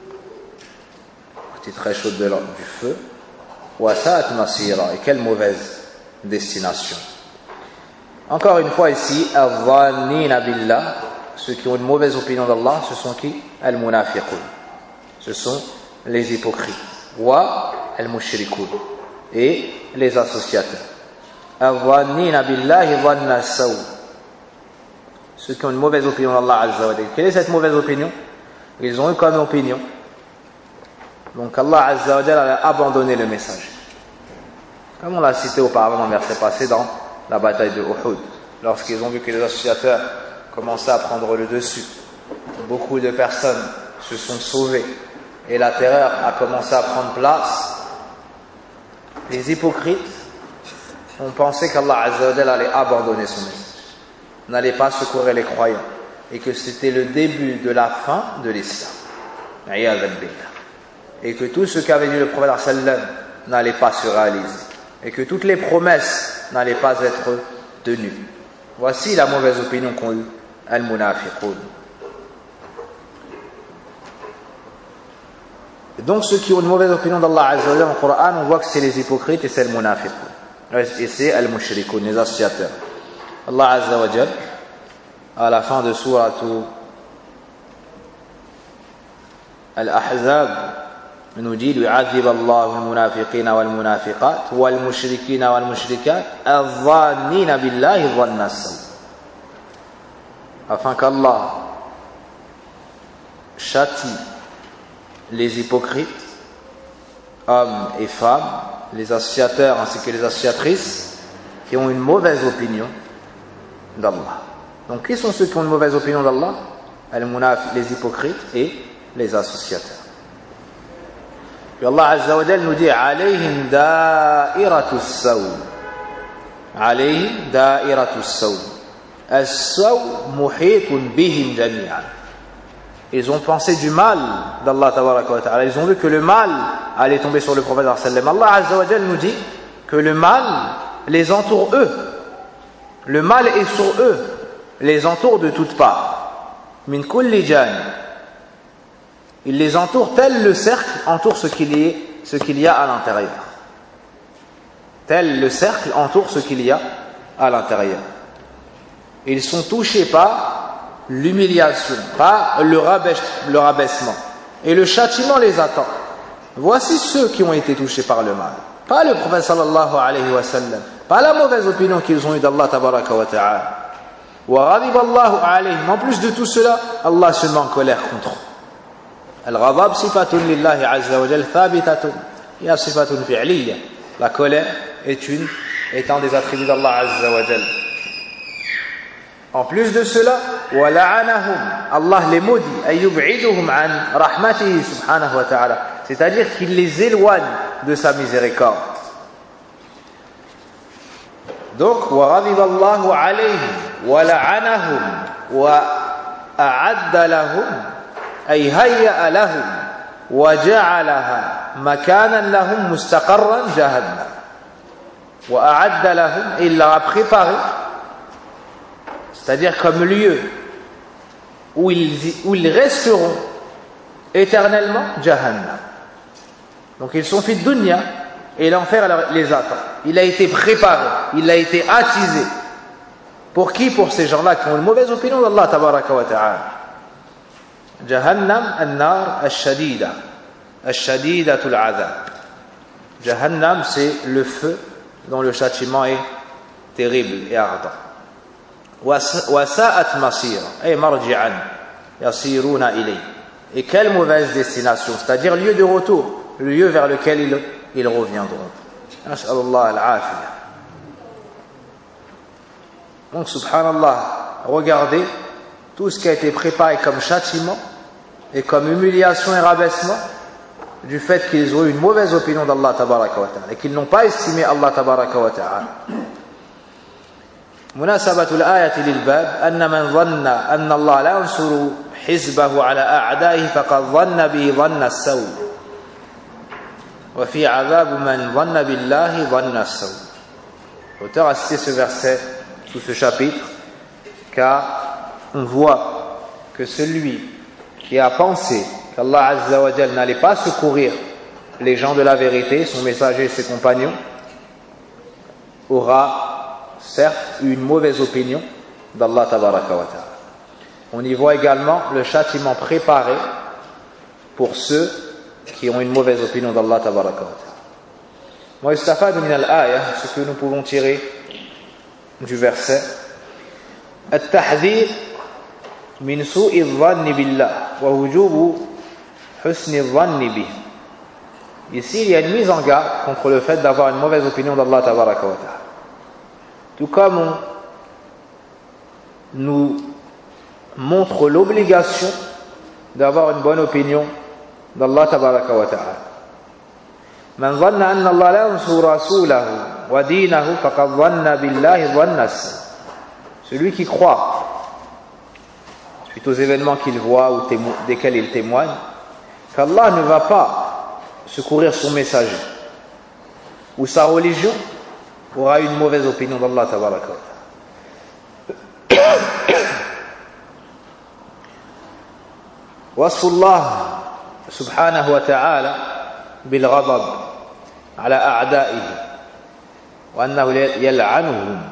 partie très chaude du feu. وَسَاءَتْ مَصِيرًا, et quelle mauvaise destination. Encore une fois ici, الظَّانِّينَ بِاللَّهِ, ceux qui ont une mauvaise opinion d'Allah, ce sont qui? Al-munafiqun, ce sont les hypocrites. Wa al-mushrikun, et les associateurs. الظَّانِّينَ بِاللَّهِ ظَنَّ السَّوْءِ, ceux qui ont une mauvaise opinion d'Allah Azza wa Jalla. Quelle est cette mauvaise opinion? Ils ont eu comme opinion, donc Allah Azza wa Jalla a abandonné le message. Comme on l'a cité auparavant dans le verset passé dans la bataille de Uhud, lorsqu'ils ont vu que les associateurs commençaient à prendre le dessus, beaucoup de personnes se sont sauvées et la terreur a commencé à prendre place. Les hypocrites ont pensé qu'Allah Azza wa Jalla allait abandonner son message, n'allait pas secourir les croyants, et que c'était le début de la fin de l'islam, et que tout ce qu'avait dit le prophète sallam n'allait pas se réaliser, et que toutes les promesses n'allaient pas être tenues. Voici la mauvaise opinion qu'ont eu al-munafiqun. Donc ceux qui ont une mauvaise opinion d'Allah Azza wa Jalla dans le Coran, on voit que c'est les hypocrites et c'est le munafiqun, et c'est al-mushrikun, les associateurs. Allah Azza wa Jalla, à la fin de sourate Al-Ahzab, nous dit يعذب الله المنافقين والمنافقات والمشركين والمشركات الظانين بالله ظن السوء, afin qu'Allah châtie les hypocrites, hommes et femmes, les associateurs ainsi que les associatrices qui ont une mauvaise opinion d'Allah. Donc qui sont ceux qui ont une mauvaise opinion d'Allah? Les hypocrites et les associateurs. Puis Allah Azza wa Jalla nous dit alayhim da'iratu as-saw, alayhim da'iratu as-saw, as-saw muhitun bihim jami'an. Ils ont pensé du mal d'Allah tabaraka wa ta'ala, ils ont vu que le mal allait tomber sur le prophète sallallahu alayhi wa sallam. Allah Azza wa Jalla nous dit que le mal les entoure eux, le mal est sur eux, les entoure de toutes parts. Min kulli janib, il les entoure tel le cercle entoure ce qu'il y a à l'intérieur. Tel le cercle entoure ce qu'il y a à l'intérieur. Ils sont touchés par l'humiliation, par le rabaissement. Et le châtiment les attend. Voici ceux qui ont été touchés par le mal. Pas le prophète sallallahu alayhi wa sallam, pas la mauvaise opinion qu'ils ont eue d'Allah tabaraka wa ta'ala. Wa ghadiba Allahu alayhim. En plus de tout cela, Allah se met en colère contre eux. Al-ghadab sifatun lillahi azza wa jalla thabitatun, ya sifatun fi'liya. La colère est un des attributs d'Allah azza wa jalla. En plus de cela, wa la'anahum, Allah les maudit, ay yub'iduhum an rahmatihi subhanahu wa ta'ala, c'est-à-dire qu'il les éloigne de sa miséricorde. Donc, wa ghadiba Allahu alayhim wa la'anahum wa a'adda lahum ay hayya'a lahum wa ja'alaha makanan lahum mustaqarran jahannam. Wa a'adda lahum, il leur a préparé, c'est-à-dire comme lieu où ils resteront éternellement, Jahannam. Donc ils sont faits de dunya et l'enfer les attend. Il a été préparé, il a été attisé. Pour qui? Pour ces gens-là qui ont une mauvaise opinion d'Allah tabaraka wa ta'ala. Jahannam an-nar al-shadida, al-shadidatul azab. Jahannam, c'est le feu dont le châtiment est terrible et ardent. وَسَاءَتْ مَصِيرًا أي مرجعا يصيرون إليه. Et quelle mauvaise destination, c'est-à-dire lieu de retour, le lieu vers lequel ils reviendront. Nas'alullah al-afiyah. Donc subhanallah, regardez tout ce qui a été préparé comme châtiment et comme humiliation et rabaissement du fait qu'ils ont eu une mauvaise opinion d'Allah tabaraka wa ta'ala et qu'ils n'ont pas estimé Allah tabaraka wa ta'ala. مناسبة الآية للباب أن من ظن أن الله لا ينصر حزبه على أعدائه فقد ظن به ظن السوء وفي عذاب من ظن بالله ظن السوء. L'auteur a cité ce verset sous ce chapitre car on voit que celui qui a pensé qu'Allah Azza wa Jal n'allait pas secourir les gens de la vérité, son messager et ses compagnons, aura certes une mauvaise opinion d'Allah tabaraka wa ta'ala. On y voit également le châtiment préparé pour ceux qui ont une mauvaise opinion d'Allah tabaraka wa ta'ala. Wa yustafad min al-aya, ce que nous pouvons tirer du verset, at-tahdhir min su'i adh-dhanni billah wa wujubu husni adh-dhanni bih. Ici, il y a une mise en garde contre le fait d'avoir une mauvaise opinion d'Allah tabaraka wa ta'ala. Tout comme on nous montre l'obligation d'avoir une bonne opinion d'Allah tabaraka wa ta'ala. Man dhanna anna Allah la yansuru rasulahu wa dinahu faqad dhanna billahi dhanna as-saw. Celui qui croit suite aux événements qu'il voit ou desquels il témoigne qu'Allah ne va pas secourir son messager ou sa religion, aura une mauvaise opinion d'Allah tabaraka wa ta'ala. وصف الله سبحانه وتعالى بالغضب على أعدائه وأنه يلعنهم.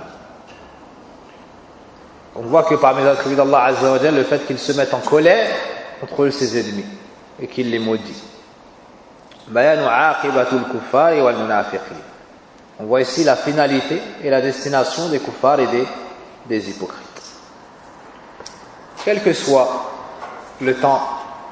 On voit que parmi les attributs d'Allah Azza wa Jalla, le fait qu'il se mette en colère contre ses ennemis et qu'il les maudit. بيان عاقبة الكفار والمنافقين. On voit ici la finalité et la destination des kuffars et des hypocrites. Quel que soit le temps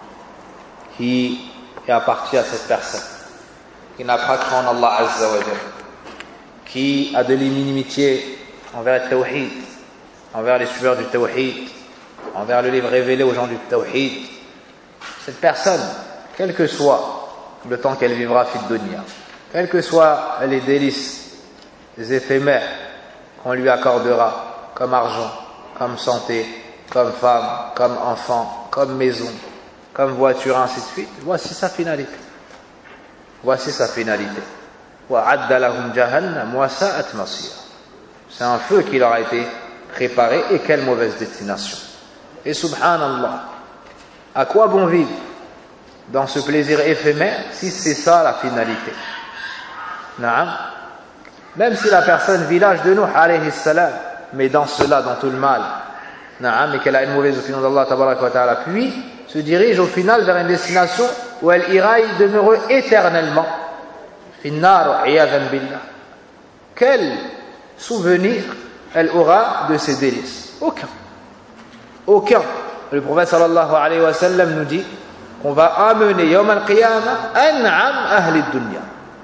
qui est apparti à cette personne, qui n'a pas cru en Allah Azza wa Jalla, qui a de l'inimitié envers le tawhid, envers les suiveurs du tawhid, envers le livre révélé aux gens du tawhid, cette personne, quel que soit le temps qu'elle vivra fit dunya, quels que soient les délices, les éphémères qu'on lui accordera, comme argent, comme santé, comme femme, comme enfant, comme maison, comme voiture, ainsi de suite, voici sa finalité. Voici sa finalité. وَعَدَّ لَهُمْ جَهَنَّمَ وَسَاءَتْ مَصِيرًا. C'est un feu qui leur a été préparé, et quelle mauvaise destination. Et subhanallah, à quoi bon vivre dans ce plaisir éphémère si c'est ça la finalité? Naam. Même si la personne vit l'âge de Nuh alayhi salam, mais dans cela, dans tout le mal, naam, et qu'elle a une mauvaise opinion d'Allah tabaraka wa ta'ala, puis se dirige au final vers une destination où elle ira y demeurer éternellement. Finnar iyadhan billah. Quel souvenir elle aura de ses délices? Aucun. Aucun. Le prophète sallallahu alayhi wa sallam nous dit qu'on va amener yawm al-qiyamah an'am ahli dunya.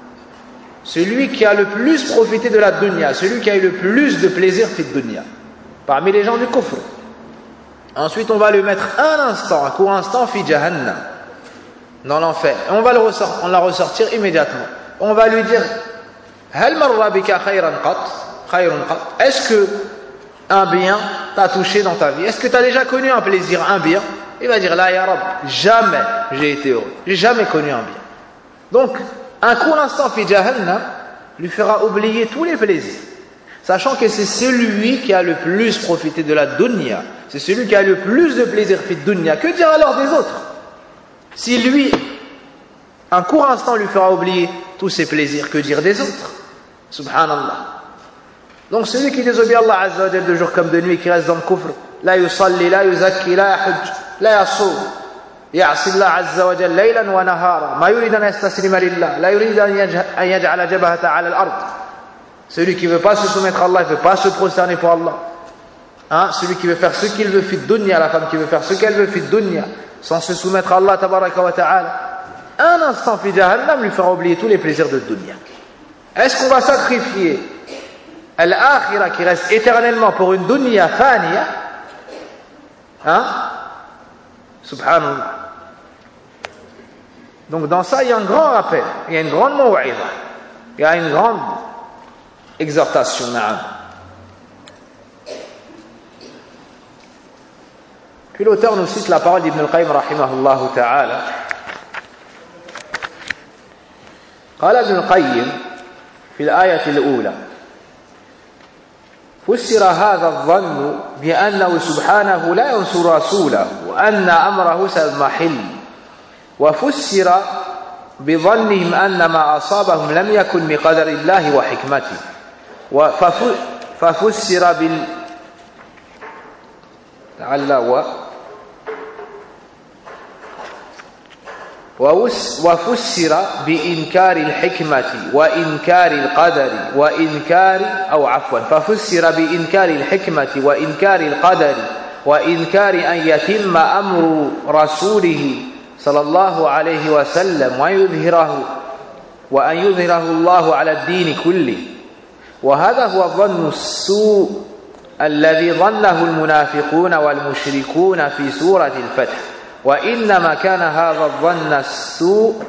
Celui qui a le plus profité de la dunya, celui qui a eu le plus de plaisir fit dunya, parmi les gens du kufr. Ensuite, on va le mettre un court instant, fi jahannam, dans l'enfer. Et on va la ressortir immédiatement. On va lui dire, hal marra bika khayrun qat? Est-ce que un bien t'a touché dans ta vie? Est-ce que tu as déjà connu un plaisir, un bien? Il va dire, la ya Rab, jamais j'ai été heureux. J'ai jamais connu un bien. Donc, un court instant, fi jahannam, lui fera oublier tous les plaisirs. Sachant que c'est celui qui a le plus profité de la dunya, c'est celui qui a le plus de plaisir fit dunya. Que dire alors des autres? Si lui, un court instant lui fera oublier tous ses plaisirs, que dire des autres? Subhanallah. Donc celui qui désobéit à Allah Azza wa Jalla de jour comme de nuit, qui reste dans le kufr, la yusalli, la yuzakki, la yahujj, la yasoum, يعصي الله عز وجل ليلا ونهارا ما يريد أن يستسلم لله لا يريد أن يجعل جبهته على الأرض. Celui qui ne veut pas se soumettre à Allah, il ne veut pas se prosterner pour Allah. Hein? Celui qui veut faire ce qu'il veut fit dunya, la femme qui veut faire ce qu'elle veut fit dunya, sans se soumettre à Allah tabaraka wa ta'ala, un instant fi jahannam lui fera oublier tous les plaisirs de dunya. Est-ce qu'on va sacrifier al-akhirah qui reste éternellement pour une dunya faniya? Hein? Subhanallah. Donc dans ça, il y a un grand rappel, il y a une grande maw'idha, il y a une grande exhortation. Na'am. Puis l'auteur nous cite la parole d'Ibn al-Qayyim rahimahullah ta'ala. قال ابن القيم في الآية الأولى فسر هذا الظن بأنه سبحانه لا ينصر رسوله وأن أمره سيضمحل وفسر بظنهم أن ما أصابهم لم يكن بقدر الله وحكمته ففسر وفسر بإنكار الحكمة وإنكار القدر ففسر بإنكار الحكمة وإنكار القدر وإنكار أن يتم أمر رسوله صلى الله عليه وسلم وأن يظهره الله على الدين كله. وهذا هو الظن السوء الذي ظنه المنافقون والمشركون في سورة الفتح. وإنما كان هذا الظن السوء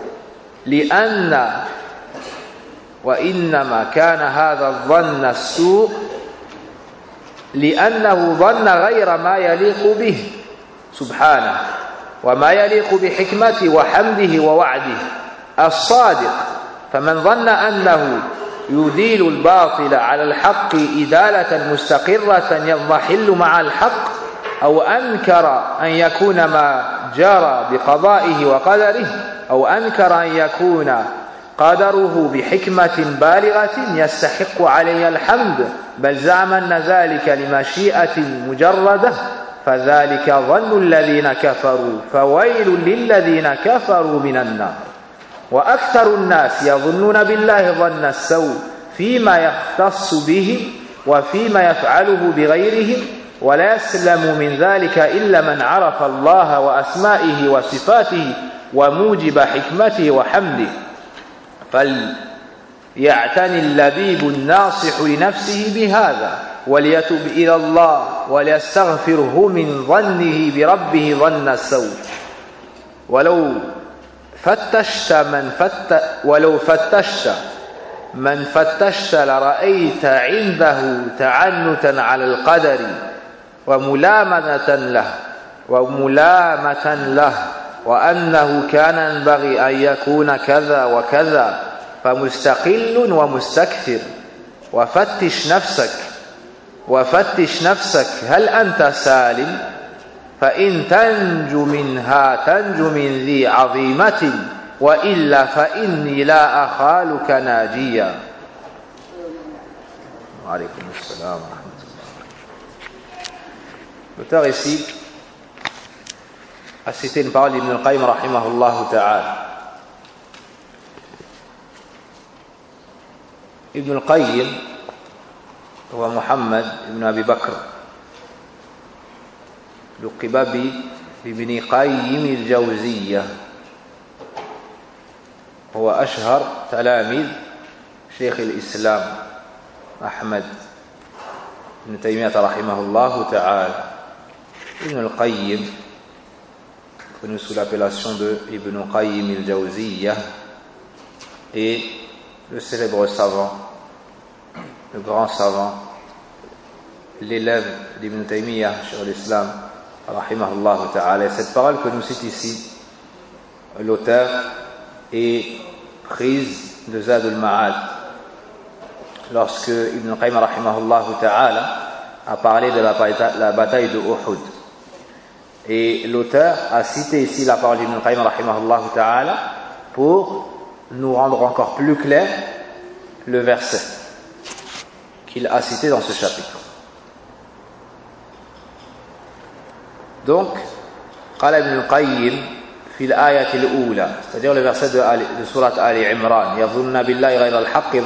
لأنه ظن غير ما يليق به سبحانه وما يليق بحكمته وحمده ووعده الصادق. فمن ظن أنه يديل الباطل على الحق إدالة مستقرة يضمحل مع الحق، أو أنكر أن يكون ما جرى بقضائه وقدره، أو أنكر أن يكون قدره بحكمة بالغة يستحق عليه الحمد، بل زعم أن ذلك لمشيئة مجردة، فذلك ظن الذين كفروا، فويل للذين كفروا من النار. وأكثر الناس يظنون بالله ظن السوء فيما يختص به وفيما يفعله بغيرهم، ولا يسلم من ذلك إلا من عرف الله وأسمائه وصفاته وموجب حكمته وحمده. فليعتني اللبيب الناصح لنفسه بهذا وليتب إلى الله وليستغفره من ظنه بربه ظن السوء. ولو فتشت من فتشت لرأيت عنده تعنتا على القدر وملامة له وأنه كان ينبغي أن يكون كذا وكذا، فمستقل ومستكثر. وفتش نفسك هل أنت سالم؟ فإن تنجو منها تنجو من ذي عظيمة، وإلا فإني لا أخالك ناجيا. وعليكم السلام ورحمة الله. L'auteur ici a cité une parole d'Ibn al-Qayyim rahimahullah ta'ala. Ibn al-Qayyim هو محمد بن أبي بكر لقب بابن قيم الجوزية، هو أشهر تلاميذ شيخ الإسلام أحمد بن تيمية رحمه الله تعالى. Ibn al-Qayyim, connu sous l'appellation de Ibn Qayyim al-Jawziyya, est le célèbre savant, le grand savant, l'élève d'Ibn Taymiyyah sur l'islam rahimahullah ta'ala. Et cette parole que nous cite ici l'auteur est prise de Zad al-Ma'ad lorsque Ibn Qayyim rahimahullah ta'ala a parlé de la bataille de Uhud. Et l'auteur a cité ici la parole d'Ibn Qayyim rahimahullah ta'ala pour nous rendre encore plus clair le verset qu'il a cité dans ce chapitre. Donc, قال ابن القيم في الآية الأولى, c'est-à-dire le verset de sourate Ali Imran, يظن بالله غير الحق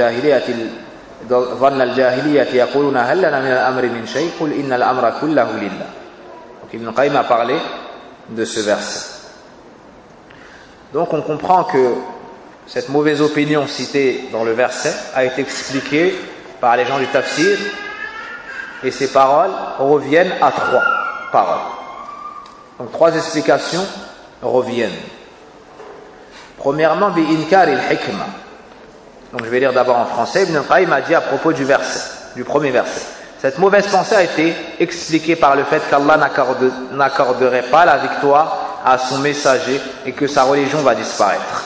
ظن الجاهلية يقولون هل لنا من الأمر من شيء قل إن الأمر كله لله. Donc Ibn Qayyim a parlé de ce verset. Donc on comprend que cette mauvaise opinion citée dans le verset a été expliquée par les gens du tafsir, et ces paroles reviennent à trois paroles. Donc trois explications reviennent. Premièrement, bi inkar al-hikma. Donc je vais lire d'abord en français. Ibn Qayyim a dit à propos du verset, du premier verset. Cette mauvaise pensée a été expliquée par le fait qu'Allah n'accorderait pas la victoire à son messager et que sa religion va disparaître.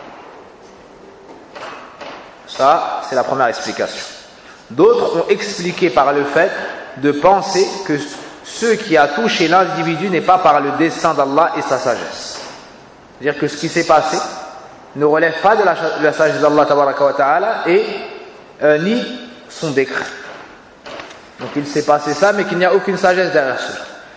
Ça, c'est la première explication. D'autres ont expliqué par le fait de penser que ce qui a touché l'individu n'est pas par le dessein d'Allah et sa sagesse. C'est-à-dire que ce qui s'est passé ne relève pas de la sagesse d'Allah tabaraka wa ta'ala et ni son décret. Donc il s'est passé ça, mais qu'il n'y a aucune sagesse derrière cela.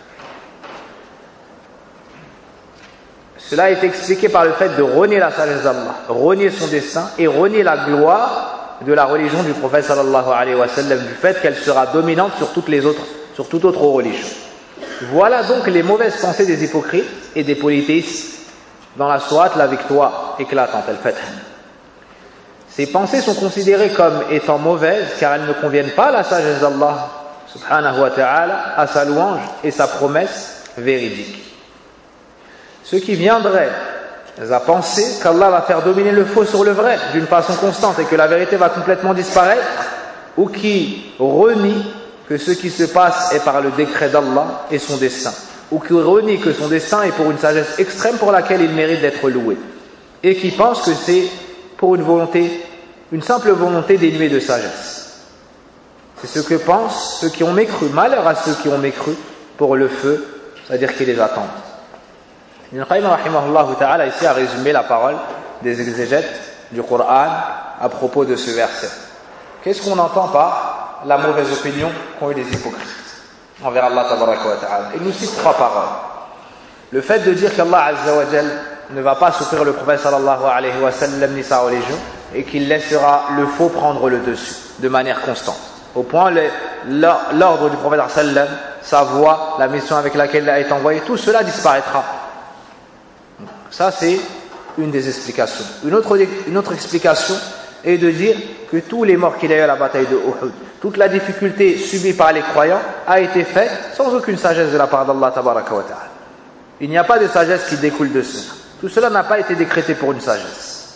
Cela est expliqué par le fait de renier la sagesse d'Allah, renier son dessein et renier la gloire de la religion du prophète sallallahu alayhi wa sallam, du fait qu'elle sera dominante sur toutes les autres, sur toute autre religion. Voilà donc les mauvaises pensées des hypocrites et des polythéistes dans la sourate La Victoire éclatante, Al-Fath. Ces pensées sont considérées comme étant mauvaises car elles ne conviennent pas à la sagesse d'Allah subhanahu wa ta'ala, à sa louange et sa promesse véridique. Ceux qui viendraient à penser qu'Allah va faire dominer le faux sur le vrai d'une façon constante et que la vérité va complètement disparaître, ou qui renient que ce qui se passe est par le décret d'Allah et son dessein, ou qui renient que son dessein est pour une sagesse extrême pour laquelle il mérite d'être loué, et qui pensent que c'est pour une simple volonté dénuée de sagesse. C'est ce que pensent ceux qui ont mécru. Malheur à ceux qui ont mécru pour le feu, c'est-à-dire qui les attendent. Ibn Qayyim rahimahullah ta'ala ici a résumé la parole des exégètes du Coran à propos de ce verset. Qu'est-ce qu'on entend par la mauvaise opinion qu'ont eu les hypocrites envers Allah tabaraka wa ta'ala? Il nous cite 3 paroles. Le fait de dire qu'Allah azza wa jal ne va pas souffrir le prophète sallallahu alayhi wa sallam ni sa religion et qu'il laissera le faux prendre le dessus de manière constante. Au point l'ordre du prophète sallam, sa voix, la mission avec laquelle il a été envoyé, tout cela disparaîtra. Ça c'est une des explications. Une autre explication est de dire que tous les morts qu'il y a eu à la bataille de Uhud, toute la difficulté subie par les croyants a été faite sans aucune sagesse de la part d'Allah tabaraka wa ta'ala. Il n'y a pas de sagesse qui découle de cela. Tout cela n'a pas été décrété pour une sagesse.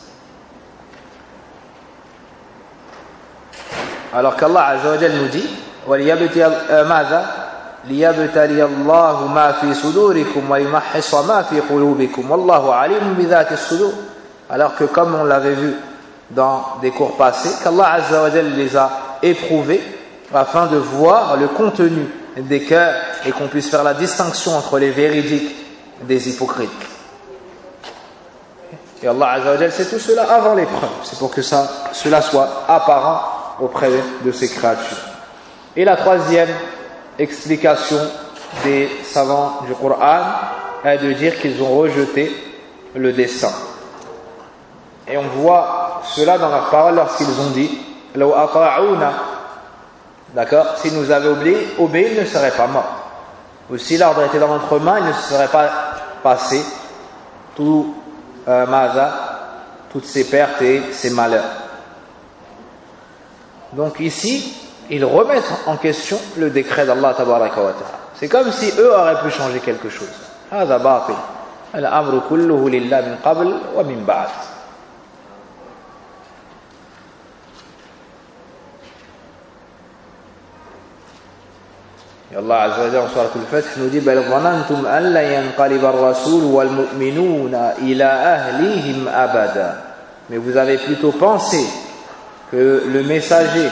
Alors qu'Allah azza wa jalla nous dit ليبتلي الله ما في صدوركم ويمحص ما في قلوبكم والله عليم بذات الصدور. Alors que comme on l'avait vu dans des cours passés, qu'Allah azza wa jalla les a éprouvés afin de voir le contenu des cœurs et qu'on puisse faire la distinction entre les véridiques des hypocrites. Et Allah azza wa jalla sait tout cela avant l'épreuve. C'est pour que cela soit apparent auprès de ses créatures. Et la troisième explication des savants du Coran est de dire qu'ils ont rejeté le dessein. Et on voit cela dans leurs paroles lorsqu'ils ont dit Law ata'una, d'accord, s'ils nous avaient obéi, ils ne seraient pas morts. Ou si l'ordre était dans notre main, il ne se serait pas passé toutes ces pertes et ces malheurs. Donc ici, ils remettent en question le décret d'Allah tabaraka wa ta'ala. C'est comme si eux auraient pu changer quelque chose. هذا باطل. الأمر كله لله من قبل ومن بعد. Et Allah azza wa jalla en sourate Al-Fath nous dit بل ظننتم أن لن ينقلب الرسول والمؤمنون إلى أهليهم أبدا. Mais vous avez plutôt pensé que le messager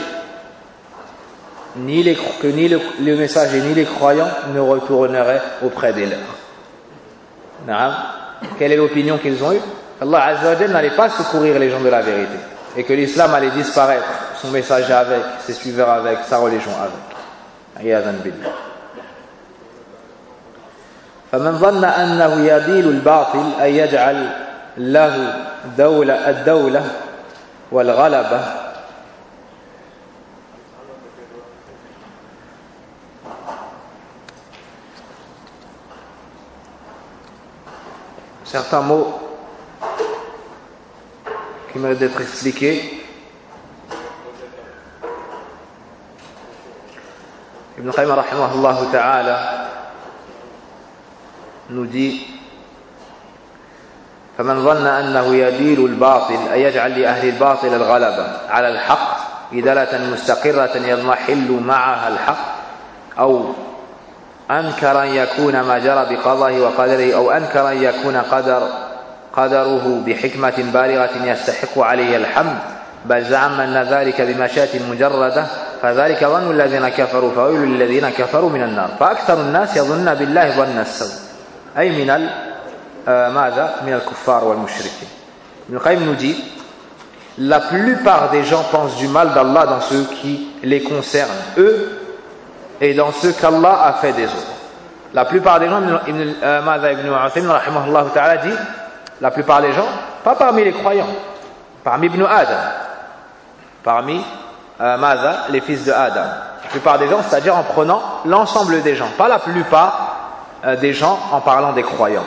ni les croyants ne retourneraient auprès des leurs. Quelle est l'opinion qu'ils ont eue? Allah azza wa jalla n'allait pas secourir les gens de la vérité et que l'islam allait disparaître, son messager avec, ses suiveurs avec, sa religion avec. Iyadhan billah. فمن ظن أنه يبيل الباطل أن يجعل له الدولة والغلبة certains mots qui méritent d'être expliqués. Ibn Qayyim rahimahullah ta'ala nous dit فمن ظن أنه يديل الباطل أن يجعل لأهل الباطل الغلبة على الحق إدالة مستقرة يضمحل معها الحق أو أنكر أن يكون ما جرى بقضائه وقدره أو أنكر أن يكون قدره بحكمة بالغة يستحق عليه الحمد بل زعم أن ذلك بمشيئة مجردة فذلك ظن الذين كفروا فويل للذين كفروا من النار فأكثر الناس يظن بالله ظن السوء أي من الكفار والمشركين. Ibn Qayyim nous dit, la plupart des gens pensent du mal d'Allah dans ce qui les concerne, eux, et dans ce qu'Allah a fait des autres. La plupart des gens, Ibn Uthaymin rahimahullah ta'ala dit, la plupart des gens, pas parmi les croyants, parmi Ibn Adam, parmi les fils de Adam. La plupart des gens, c'est-à-dire en prenant l'ensemble des gens, pas la plupart des gens en parlant des croyants.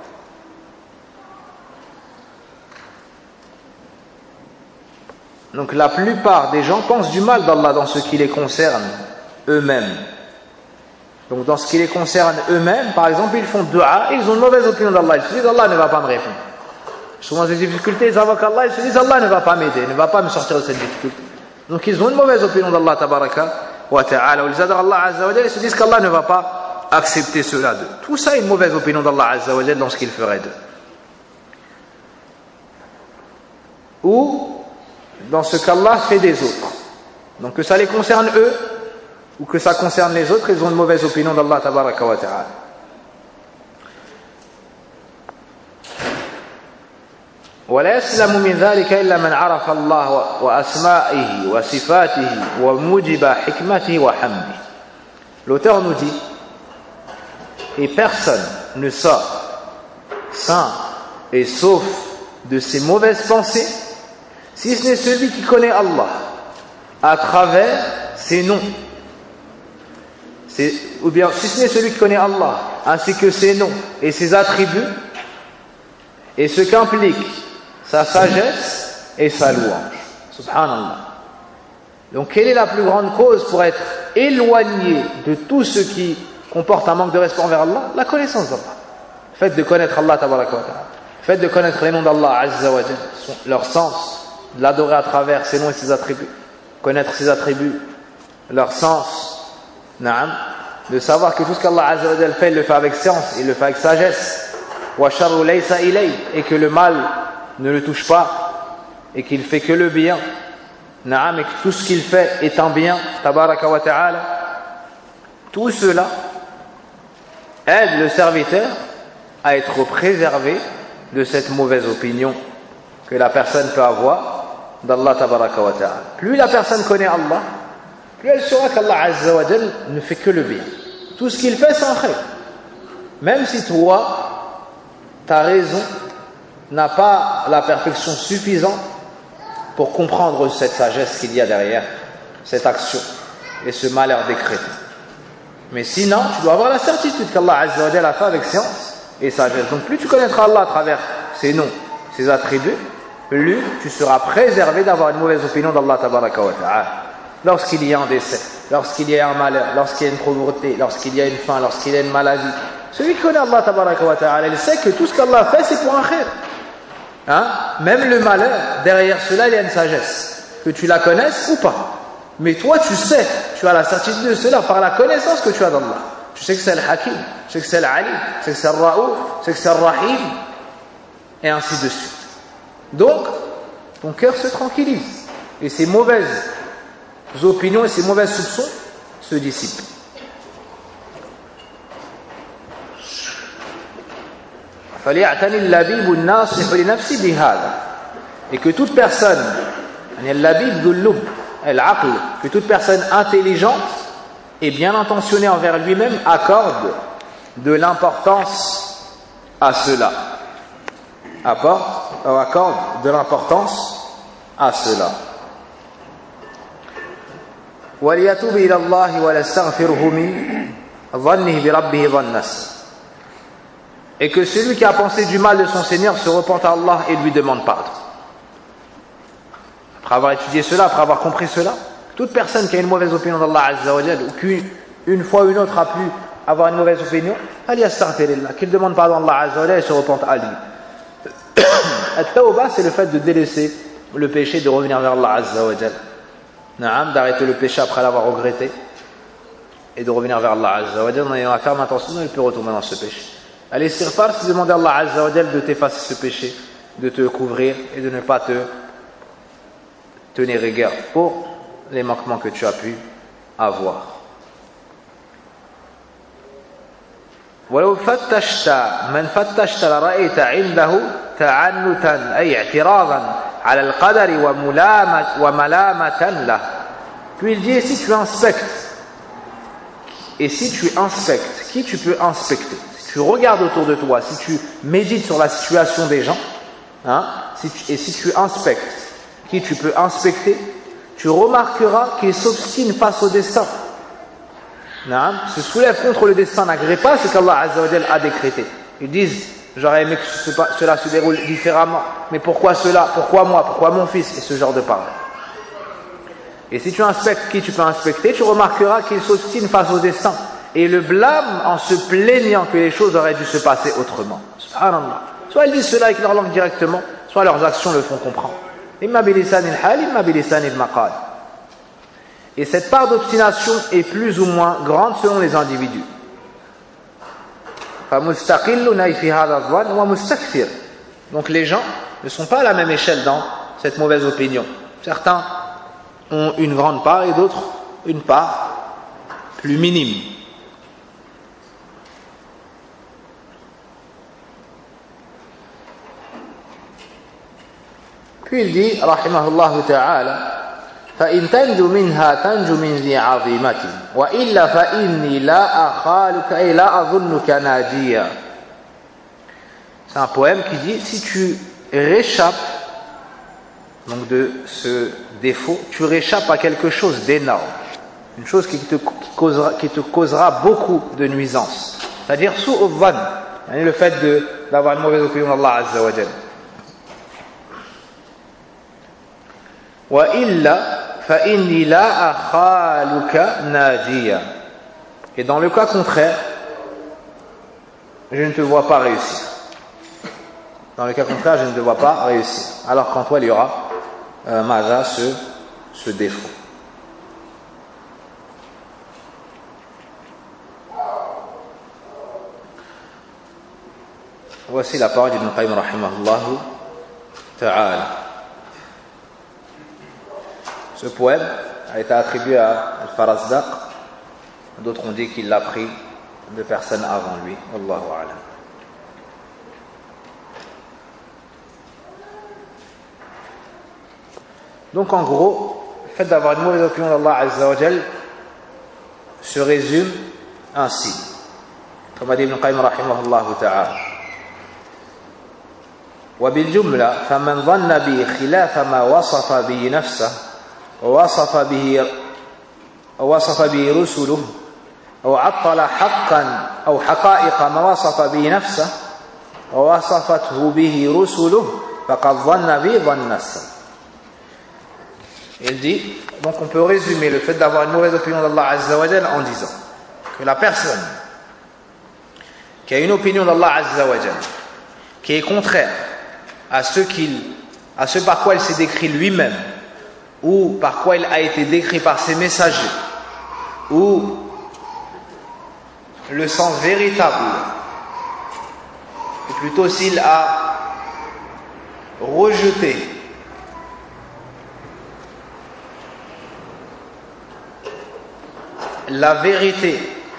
Donc la plupart des gens pensent du mal d'Allah dans ce qui les concerne eux-mêmes. Donc dans ce qui les concerne eux-mêmes, par exemple, ils font dua et ils ont une mauvaise opinion d'Allah. Ils se disent Allah ne va pas me répondre. Souvent des difficultés, ils invoquent Allah, ils se disent Allah ne va pas m'aider, ne va pas me sortir de cette difficulté. Donc ils ont une mauvaise opinion d'Allah tabaraka wa ta'ala. Ou ils adorent Allah azza wa jalla, ils se disent qu'Allah ne va pas accepter cela d'eux. Tout ça est une mauvaise opinion d'Allah azza wa jalla dans ce qu'il ferait d'eux. Ou dans ce qu'Allah fait des autres. Donc que ça les concerne eux, ou que ça concerne les autres, ils ont une mauvaise opinion d'Allah tabaraka wa ta'ala. ولا يسلم من ذلك إلا من عرف الله وأسمائه وصفاته وموجب حكمته وحمده. L'auteur nous dit, et personne ne sort sain et sauf de ses mauvaises pensées, si ce n'est celui qui connaît Allah à travers ses noms, ou bien si ce n'est celui qui connaît Allah ainsi que ses noms et ses attributs et ce qu'implique sa sagesse et sa louange. Subhanallah. Donc quelle est la plus grande cause pour être éloigné de tout ce qui comporte un manque de respect envers Allah? La connaissance d'Allah. Le fait de connaître Allah tabaraka wa ta'ala, le fait de connaître les noms d'Allah azza wa jalla, leur sens, de l'adorer à travers ses noms et ses attributs, connaître ses attributs, leur sens, de savoir que tout ce qu'Allah azza wa jalla fait, il le fait avec science, il le fait avec sagesse, wa sharru laysa ilay, et que le mal ne le touche pas, et qu'il fait que le bien, et que tout ce qu'il fait est un bien, tabaraka wa ta'ala. Tout cela aide le serviteur à être préservé de cette mauvaise opinion que la personne peut avoir d'Allah tabaraka wa ta'ala. Plus la personne connaît Allah, plus elle saura qu'Allah azza wa jalla ne fait que le bien. Tout ce qu'il fait, c'est un khayr. Même si toi, ta raison n'a pas la perfection suffisante pour comprendre cette sagesse qu'il y a derrière cette action et ce malheur décrété. Mais sinon, tu dois avoir la certitude qu'Allah azza wa jalla a fait avec science et sagesse. Donc plus tu connaîtras Allah à travers ses noms, ses attributs, plus tu seras préservé d'avoir une mauvaise opinion d'Allah tabaraka wa ta'ala. Lorsqu'il y a un décès, lorsqu'il y a un malheur, lorsqu'il y a une pauvreté, lorsqu'il y a une faim, lorsqu'il y a une maladie, celui qui connaît Allah tabaraka wa ta'ala, il sait que tout ce qu'Allah fait, c'est pour un khayr. Même le malheur, derrière cela, il y a une sagesse. Que tu la connaisses ou pas. Mais toi, tu sais, tu as la certitude de cela par la connaissance que tu as d'Allah. Tu sais que c'est le Hakim, tu sais que c'est le Ali, tu sais que c'est le Ra'ouf, tu sais que c'est le Rahim, et ainsi de suite. Donc, ton cœur se tranquillise. Et ces mauvaises opinions et ces mauvais soupçons se dissipent. Et que toute personne, que toute personne intelligente et bien intentionnée envers lui-même accorde de l'importance à cela. Accorde de l'importance à cela. وَلْيَتُوبِ إِلَى اللَّهِ وَلَسْتَغْفِرْهُ مِنْ ظَنِّهِ بِرَبِّهِ ظَنَّسِ. Et que celui qui a pensé du mal de son Seigneur se repente à Allah et lui demande pardon. Après avoir étudié cela, après avoir compris cela, toute personne qui a une mauvaise opinion d'Allah azza wa jalla, ou qui une fois ou une autre a pu avoir une mauvaise opinion, qu'il demande pardon à Allah azza wa jalla et se repente à lui. At-tawbah, c'est le fait de délaisser le péché, de revenir vers Allah azza wa jalla, d'arrêter le péché après l'avoir regretté et de revenir vers Allah azza wa jalla en ayant la ferme intention, il peut retomber dans ce péché. Al-istighfar, c'est demander à Allah azza wa jalla de t'effacer ce péché, de te couvrir et de ne pas te tenir rigueur pour les manquements que tu as pu avoir. ولو فتشت من فتشت لرأيت عنده تعنتا أي اعتراضا على القدر وملامة له. Puis il dit, et si tu inspectes, qui tu peux inspecter? Si tu regardes autour de toi, si tu médites sur la situation des gens, et si tu inspectes, qui tu peux inspecter, tu remarqueras qu'ils s'obstinent face au destin. Se soulèvent contre le destin, n'agréent pas ce qu'Allah Azza wa Jal a décrété. Ils disent, j'aurais aimé que cela se déroule différemment, mais pourquoi cela, pourquoi moi, pourquoi mon fils, et ce genre de paroles. Et si tu inspectes qui tu peux inspecter, tu remarqueras qu'ils s'obstinent face au destin et le blâme en se plaignant que les choses auraient dû se passer autrement. Subhanallah. Soit ils disent cela avec leur langue directement, soit leurs actions le font comprendre. Imma bilisan al-hal, imma bilisan al-maqal. Et cette part d'obstination est plus ou moins grande selon les individus. Donc les gens ne sont pas à la même échelle dans cette mauvaise opinion. Certains ont une grande part et d'autres une part plus minime. Puis il dit, rahimahullah ta'ala, فإن تنجو منها تنجو من ذي عظيمة وإلا فإني لا أخالك أي لا أظنك ناجيا. C'est un poème qui dit, si tu réchappes donc de ce défaut, tu réchappes à quelque chose d'énorme, une chose qui te causera beaucoup de nuisances, c'est-à-dire su'u dhann, le fait d'avoir une mauvaise opinion d'Allah Azza wa Jal. Wa illa fa inni la akhaluka najiya. Et dans le cas contraire, je ne te vois pas réussir. Dans le cas contraire, je ne te vois pas réussir. Alors qu'en toi, il y aura ce défaut. Voici la parole d'Ibn Qayyim rahimahullah ta'ala. Ce poème a été attribué à Al-Farazdaq. D'autres ont dit qu'il l'a pris de personnes avant lui. Wallahu a'lam. Donc en gros, le fait d'avoir une mauvaise opinion d'Allah Azza wa Jal se résume ainsi. Comme a dit Ibn Qayyim rahimahullah ta'ala. وبالجملة فمن ظن به خلاف ما وصف به نفسه ووصف به رسله أو عطل حقا أو حقائق ما وصف به نفسه ووصفته به رسله فقد ظن به ظن السوء. Il dit, donc on peut résumer le fait d'avoir une mauvaise opinion d'Allah Azza wa Jal en disant que la personne qui a une opinion d'Allah Azza wa Jal qui est contraire à ce par quoi il s'est décrit lui-même ou par quoi il a été décrit par ses messagers ou le sens véritable, ou plutôt s'il a rejeté la vérité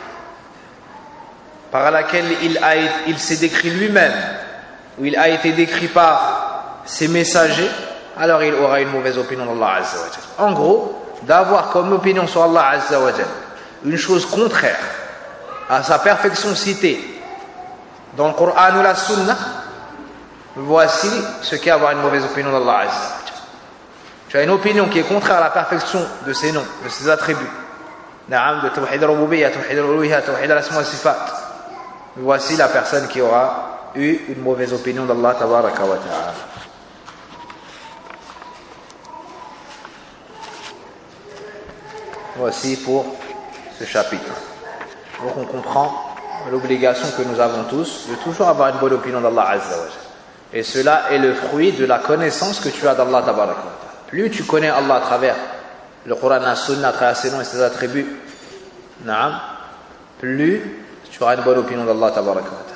par laquelle il s'est décrit lui-même, ou il a été décrit par ses messagers, alors il aura une mauvaise opinion d'Allah Azza wa Jal. En gros, d'avoir comme opinion sur Allah Azza wa Jal une chose contraire à sa perfection citée dans le Coran ou la Sunna, voici ce qu'est avoir une mauvaise opinion d'Allah Azza wa Jal. Tu as une opinion qui est contraire à la perfection de ses noms, de ses attributs, de tawhid al-rububiyyah, tawhid al-uluhiyyah, tawhid al-asma wa sifat. Voici la personne qui aura eu une mauvaise opinion d'Allah tabaraka wa ta'ala. Voici pour ce chapitre. Donc on comprend l'obligation que nous avons tous de toujours avoir une bonne opinion d'Allah Azza wa Jal. Et cela est le fruit de la connaissance que tu as d'Allah tabaraka wa ta'ala. Plus tu connais Allah à travers le Coran et la Sunna, à travers ses noms et ses attributs, plus tu auras une bonne opinion d'Allah tabaraka wa ta'ala.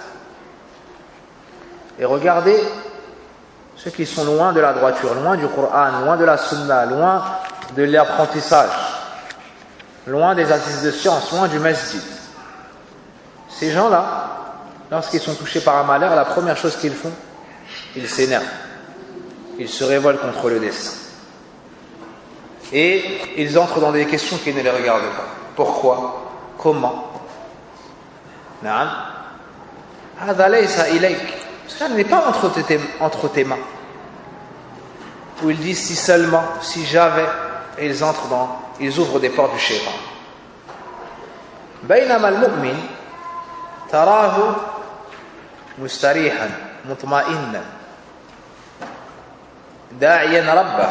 Et regardez ceux qui sont loin de la droiture, loin du Coran, loin de la Sunna, loin de l'apprentissage, loin des assises de science, loin du masjid. Ces gens-là, lorsqu'ils sont touchés par un malheur, la première chose qu'ils font, ils s'énervent, ils se révoltent contre le destin. Et ils entrent dans des questions qui ne les regardent pas. Pourquoi? Comment? Naam. Hada laysa ilayk. Ça n'est pas entre tes mains. Où ils disent si seulement, si j'avais, et ils ouvrent des portes du shaitan. بينما المؤمن تراه مستريحا مطمئنا داعيا ربه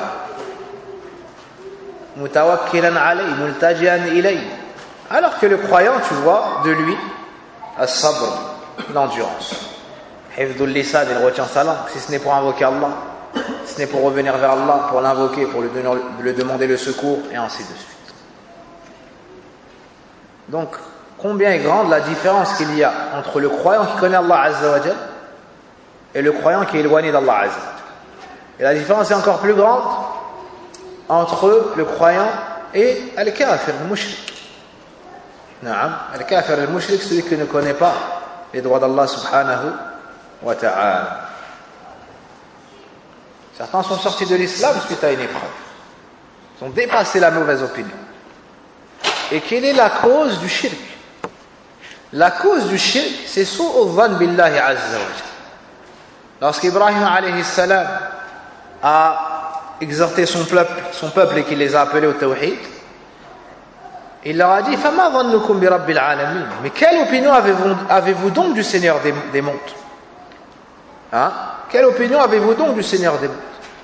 متوكلا عليه ملتجئا إليه. Alors que le croyant, tu vois de lui as-sabr, l'endurance. Hifdul lisan, il retient sa langue, si ce n'est pour invoquer Allah, si ce n'est pour revenir vers Allah, pour l'invoquer, pour lui demander le secours, et ainsi de suite. Donc, combien est grande la différence qu'il y a entre le croyant qui connaît Allah Azza wa Jal et le croyant qui est éloigné d'Allah Azza wa Jal. Et la différence est encore plus grande entre le croyant et al-kafir, le mushrik. Naam, al-kafir, le mushrik, celui qui ne connaît pas les droits d'Allah subhanahu wa ta'ala. Certains sont sortis de l'islam suite à une épreuve. Ils ont dépassé la mauvaise opinion. Et quelle est la cause du shirk? La cause du shirk, c'est su'u dhann billahi azza wa jalla. Lorsqu'Ibrahim alayhi salam a exhorté son peuple et qu'il les a appelés au tawhid, il leur a dit fama dhannukum bi rabbil alamin. Mais quelle opinion avez-vous donc du Seigneur des mondes? Hein? Quelle opinion avez-vous donc du Seigneur des mondes?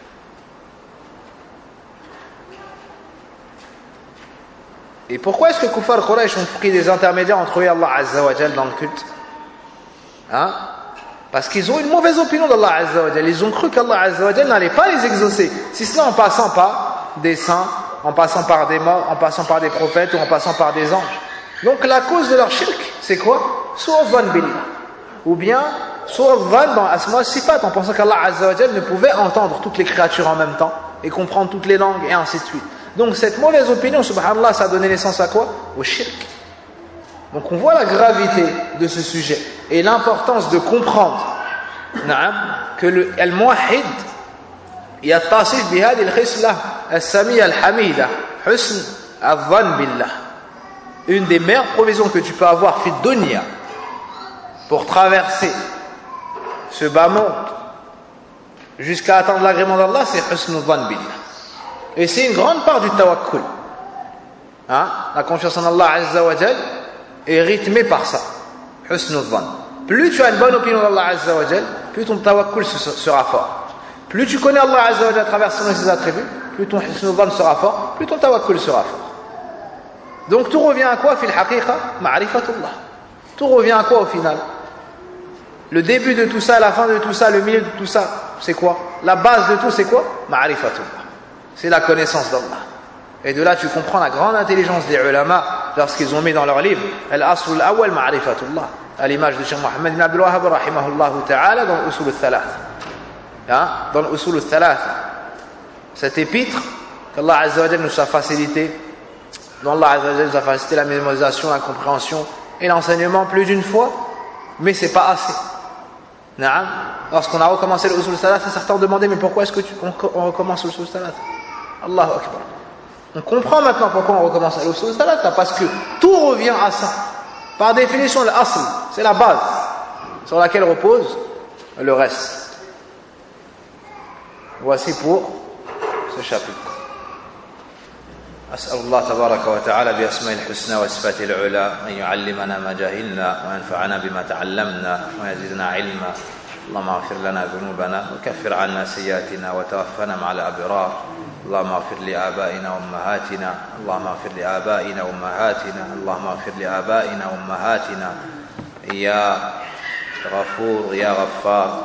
Et pourquoi est-ce que Kuffar Quraysh ont pris des intermédiaires entre eux et Allah Azza wa Jal dans le culte? Hein? Parce qu'ils ont une mauvaise opinion d'Allah Azza wa Jal. Ils ont cru qu'Allah Azza wa Jal n'allait pas les exaucer, si ce n'est en passant par des saints, en passant par des morts, en passant par des prophètes ou en passant par des anges. Donc la cause de leur shirk, c'est quoi? Su'u dhann billah. Ou bien su'u dhann dans Asma Sifat, en pensant qu'Allah Azza wa Jal ne pouvait entendre toutes les créatures en même temps et comprendre toutes les langues et ainsi de suite. Donc cette mauvaise opinion, subhanallah, ça a donné naissance à quoi? Au shirk. Donc on voit la gravité de ce sujet et l'importance de comprendre que le al-muwahhid yattasif bihadhihi al-khisla as-samiyya al-hamida husn adh-dhann billah. Une des meilleures provisions que tu peux avoir fi dunya pour traverser ce bas monde jusqu'à atteindre l'agrément d'Allah, c'est husn adh-dhann billah. Et c'est une grande part du tawakkul. La confiance en Allah Azza wa Jal est rythmée par ça. Husnul dhann. Plus tu as une bonne opinion d'Allah Azza wa Jal, plus ton tawakkul sera fort. Plus tu connais Allah Azza wa Jal à travers ses attributs, plus ton husnul dhann sera fort, plus ton tawakkul sera fort. Donc tout revient à quoi? Fil haqiqa, ma'rifatullah. Tout revient à quoi au final? Le début de tout ça, la fin de tout ça, le milieu de tout ça, c'est quoi? La base de tout, c'est quoi? Ma'rifatullah. C'est la connaissance d'Allah. Et de là, tu comprends la grande intelligence des ulama lorsqu'ils ont mis dans leur livre Al-Asl al-Awwal Ma'rifatullah, à l'image de Cheikh Mohammed ibn Abdul Wahhab rahimahullah ta'ala dans l'Usul al-Thalath. Dans l'Usul al-Thalath, cette épître qu'Allah Azza wa Jalla nous a facilité, dont Allah Azza wa Jalla nous a facilité la mémorisation, la compréhension et l'enseignement plus d'une fois, mais c'est pas assez. Lorsqu'on a recommencé l'Usul al-Thalath, certains ont demandé mais pourquoi est-ce que on recommence l'Usul al-Thalath? Allahu Akbar. On comprend maintenant pourquoi on recommence à l'usul salata, parce que tout revient à ça. Par définition, l'asl, c'est la base sur laquelle repose le reste. Voici pour ce chapitre. أسأل الله تبارك وتعالى بأسماء الحسنى وصفاته العلى أن يعلمنا ما جهلنا وينفعنا بما تعلمنا ويزيدنا علما. اللهم اغفر لنا ذنوبنا وكفر عنا سيئاتنا وتوفنا مع الأبرار. اللهم اغفر لآبائنا وأمهاتنا. اللهم اغفر لآبائنا وأمهاتنا. اللهم اغفر لآبائنا وأمهاتنا يا غفور يا غفار.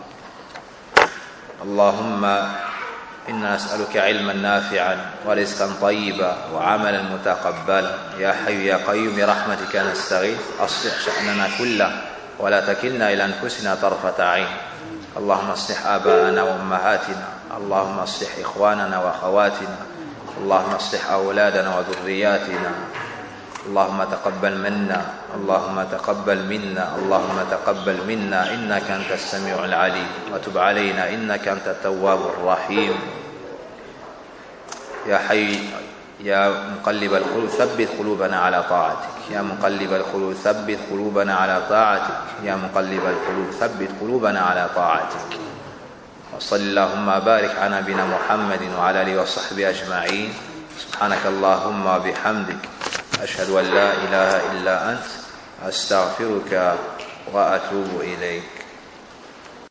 اللهم إنا نسألك علما نافعا ورزقا طيبا وعملا متقبلا. يا حي يا قيوم برحمتك نستغيث أصلح شأننا كله ولا تكلنا إلى أنفسنا طرفة عين. اللهم اصلح آباءنا وأمهاتنا. اللهم اصلح إخواننا وأخواتنا. اللهم اصلح أولادنا وذرياتنا. اللهم تقبل منا اللهم تقبل منا اللهم تقبل منا إنك أنت السميع العليم وتب علينا إنك أنت التواب الرحيم. يا حي يا مقلب القلوب ثبت قلوبنا على طاعتك يا مقلب القلوب ثبت قلوبنا على طاعتك يا مقلب القلوب ثبت قلوبنا على طاعتك. وصل اللهم بارك على نبينا محمد وعلى آله وصحبه أجمعين. سبحانك اللهم وبحمدك أشهد أن لا إله إلا أنت أستغفرك وأتوب إليك.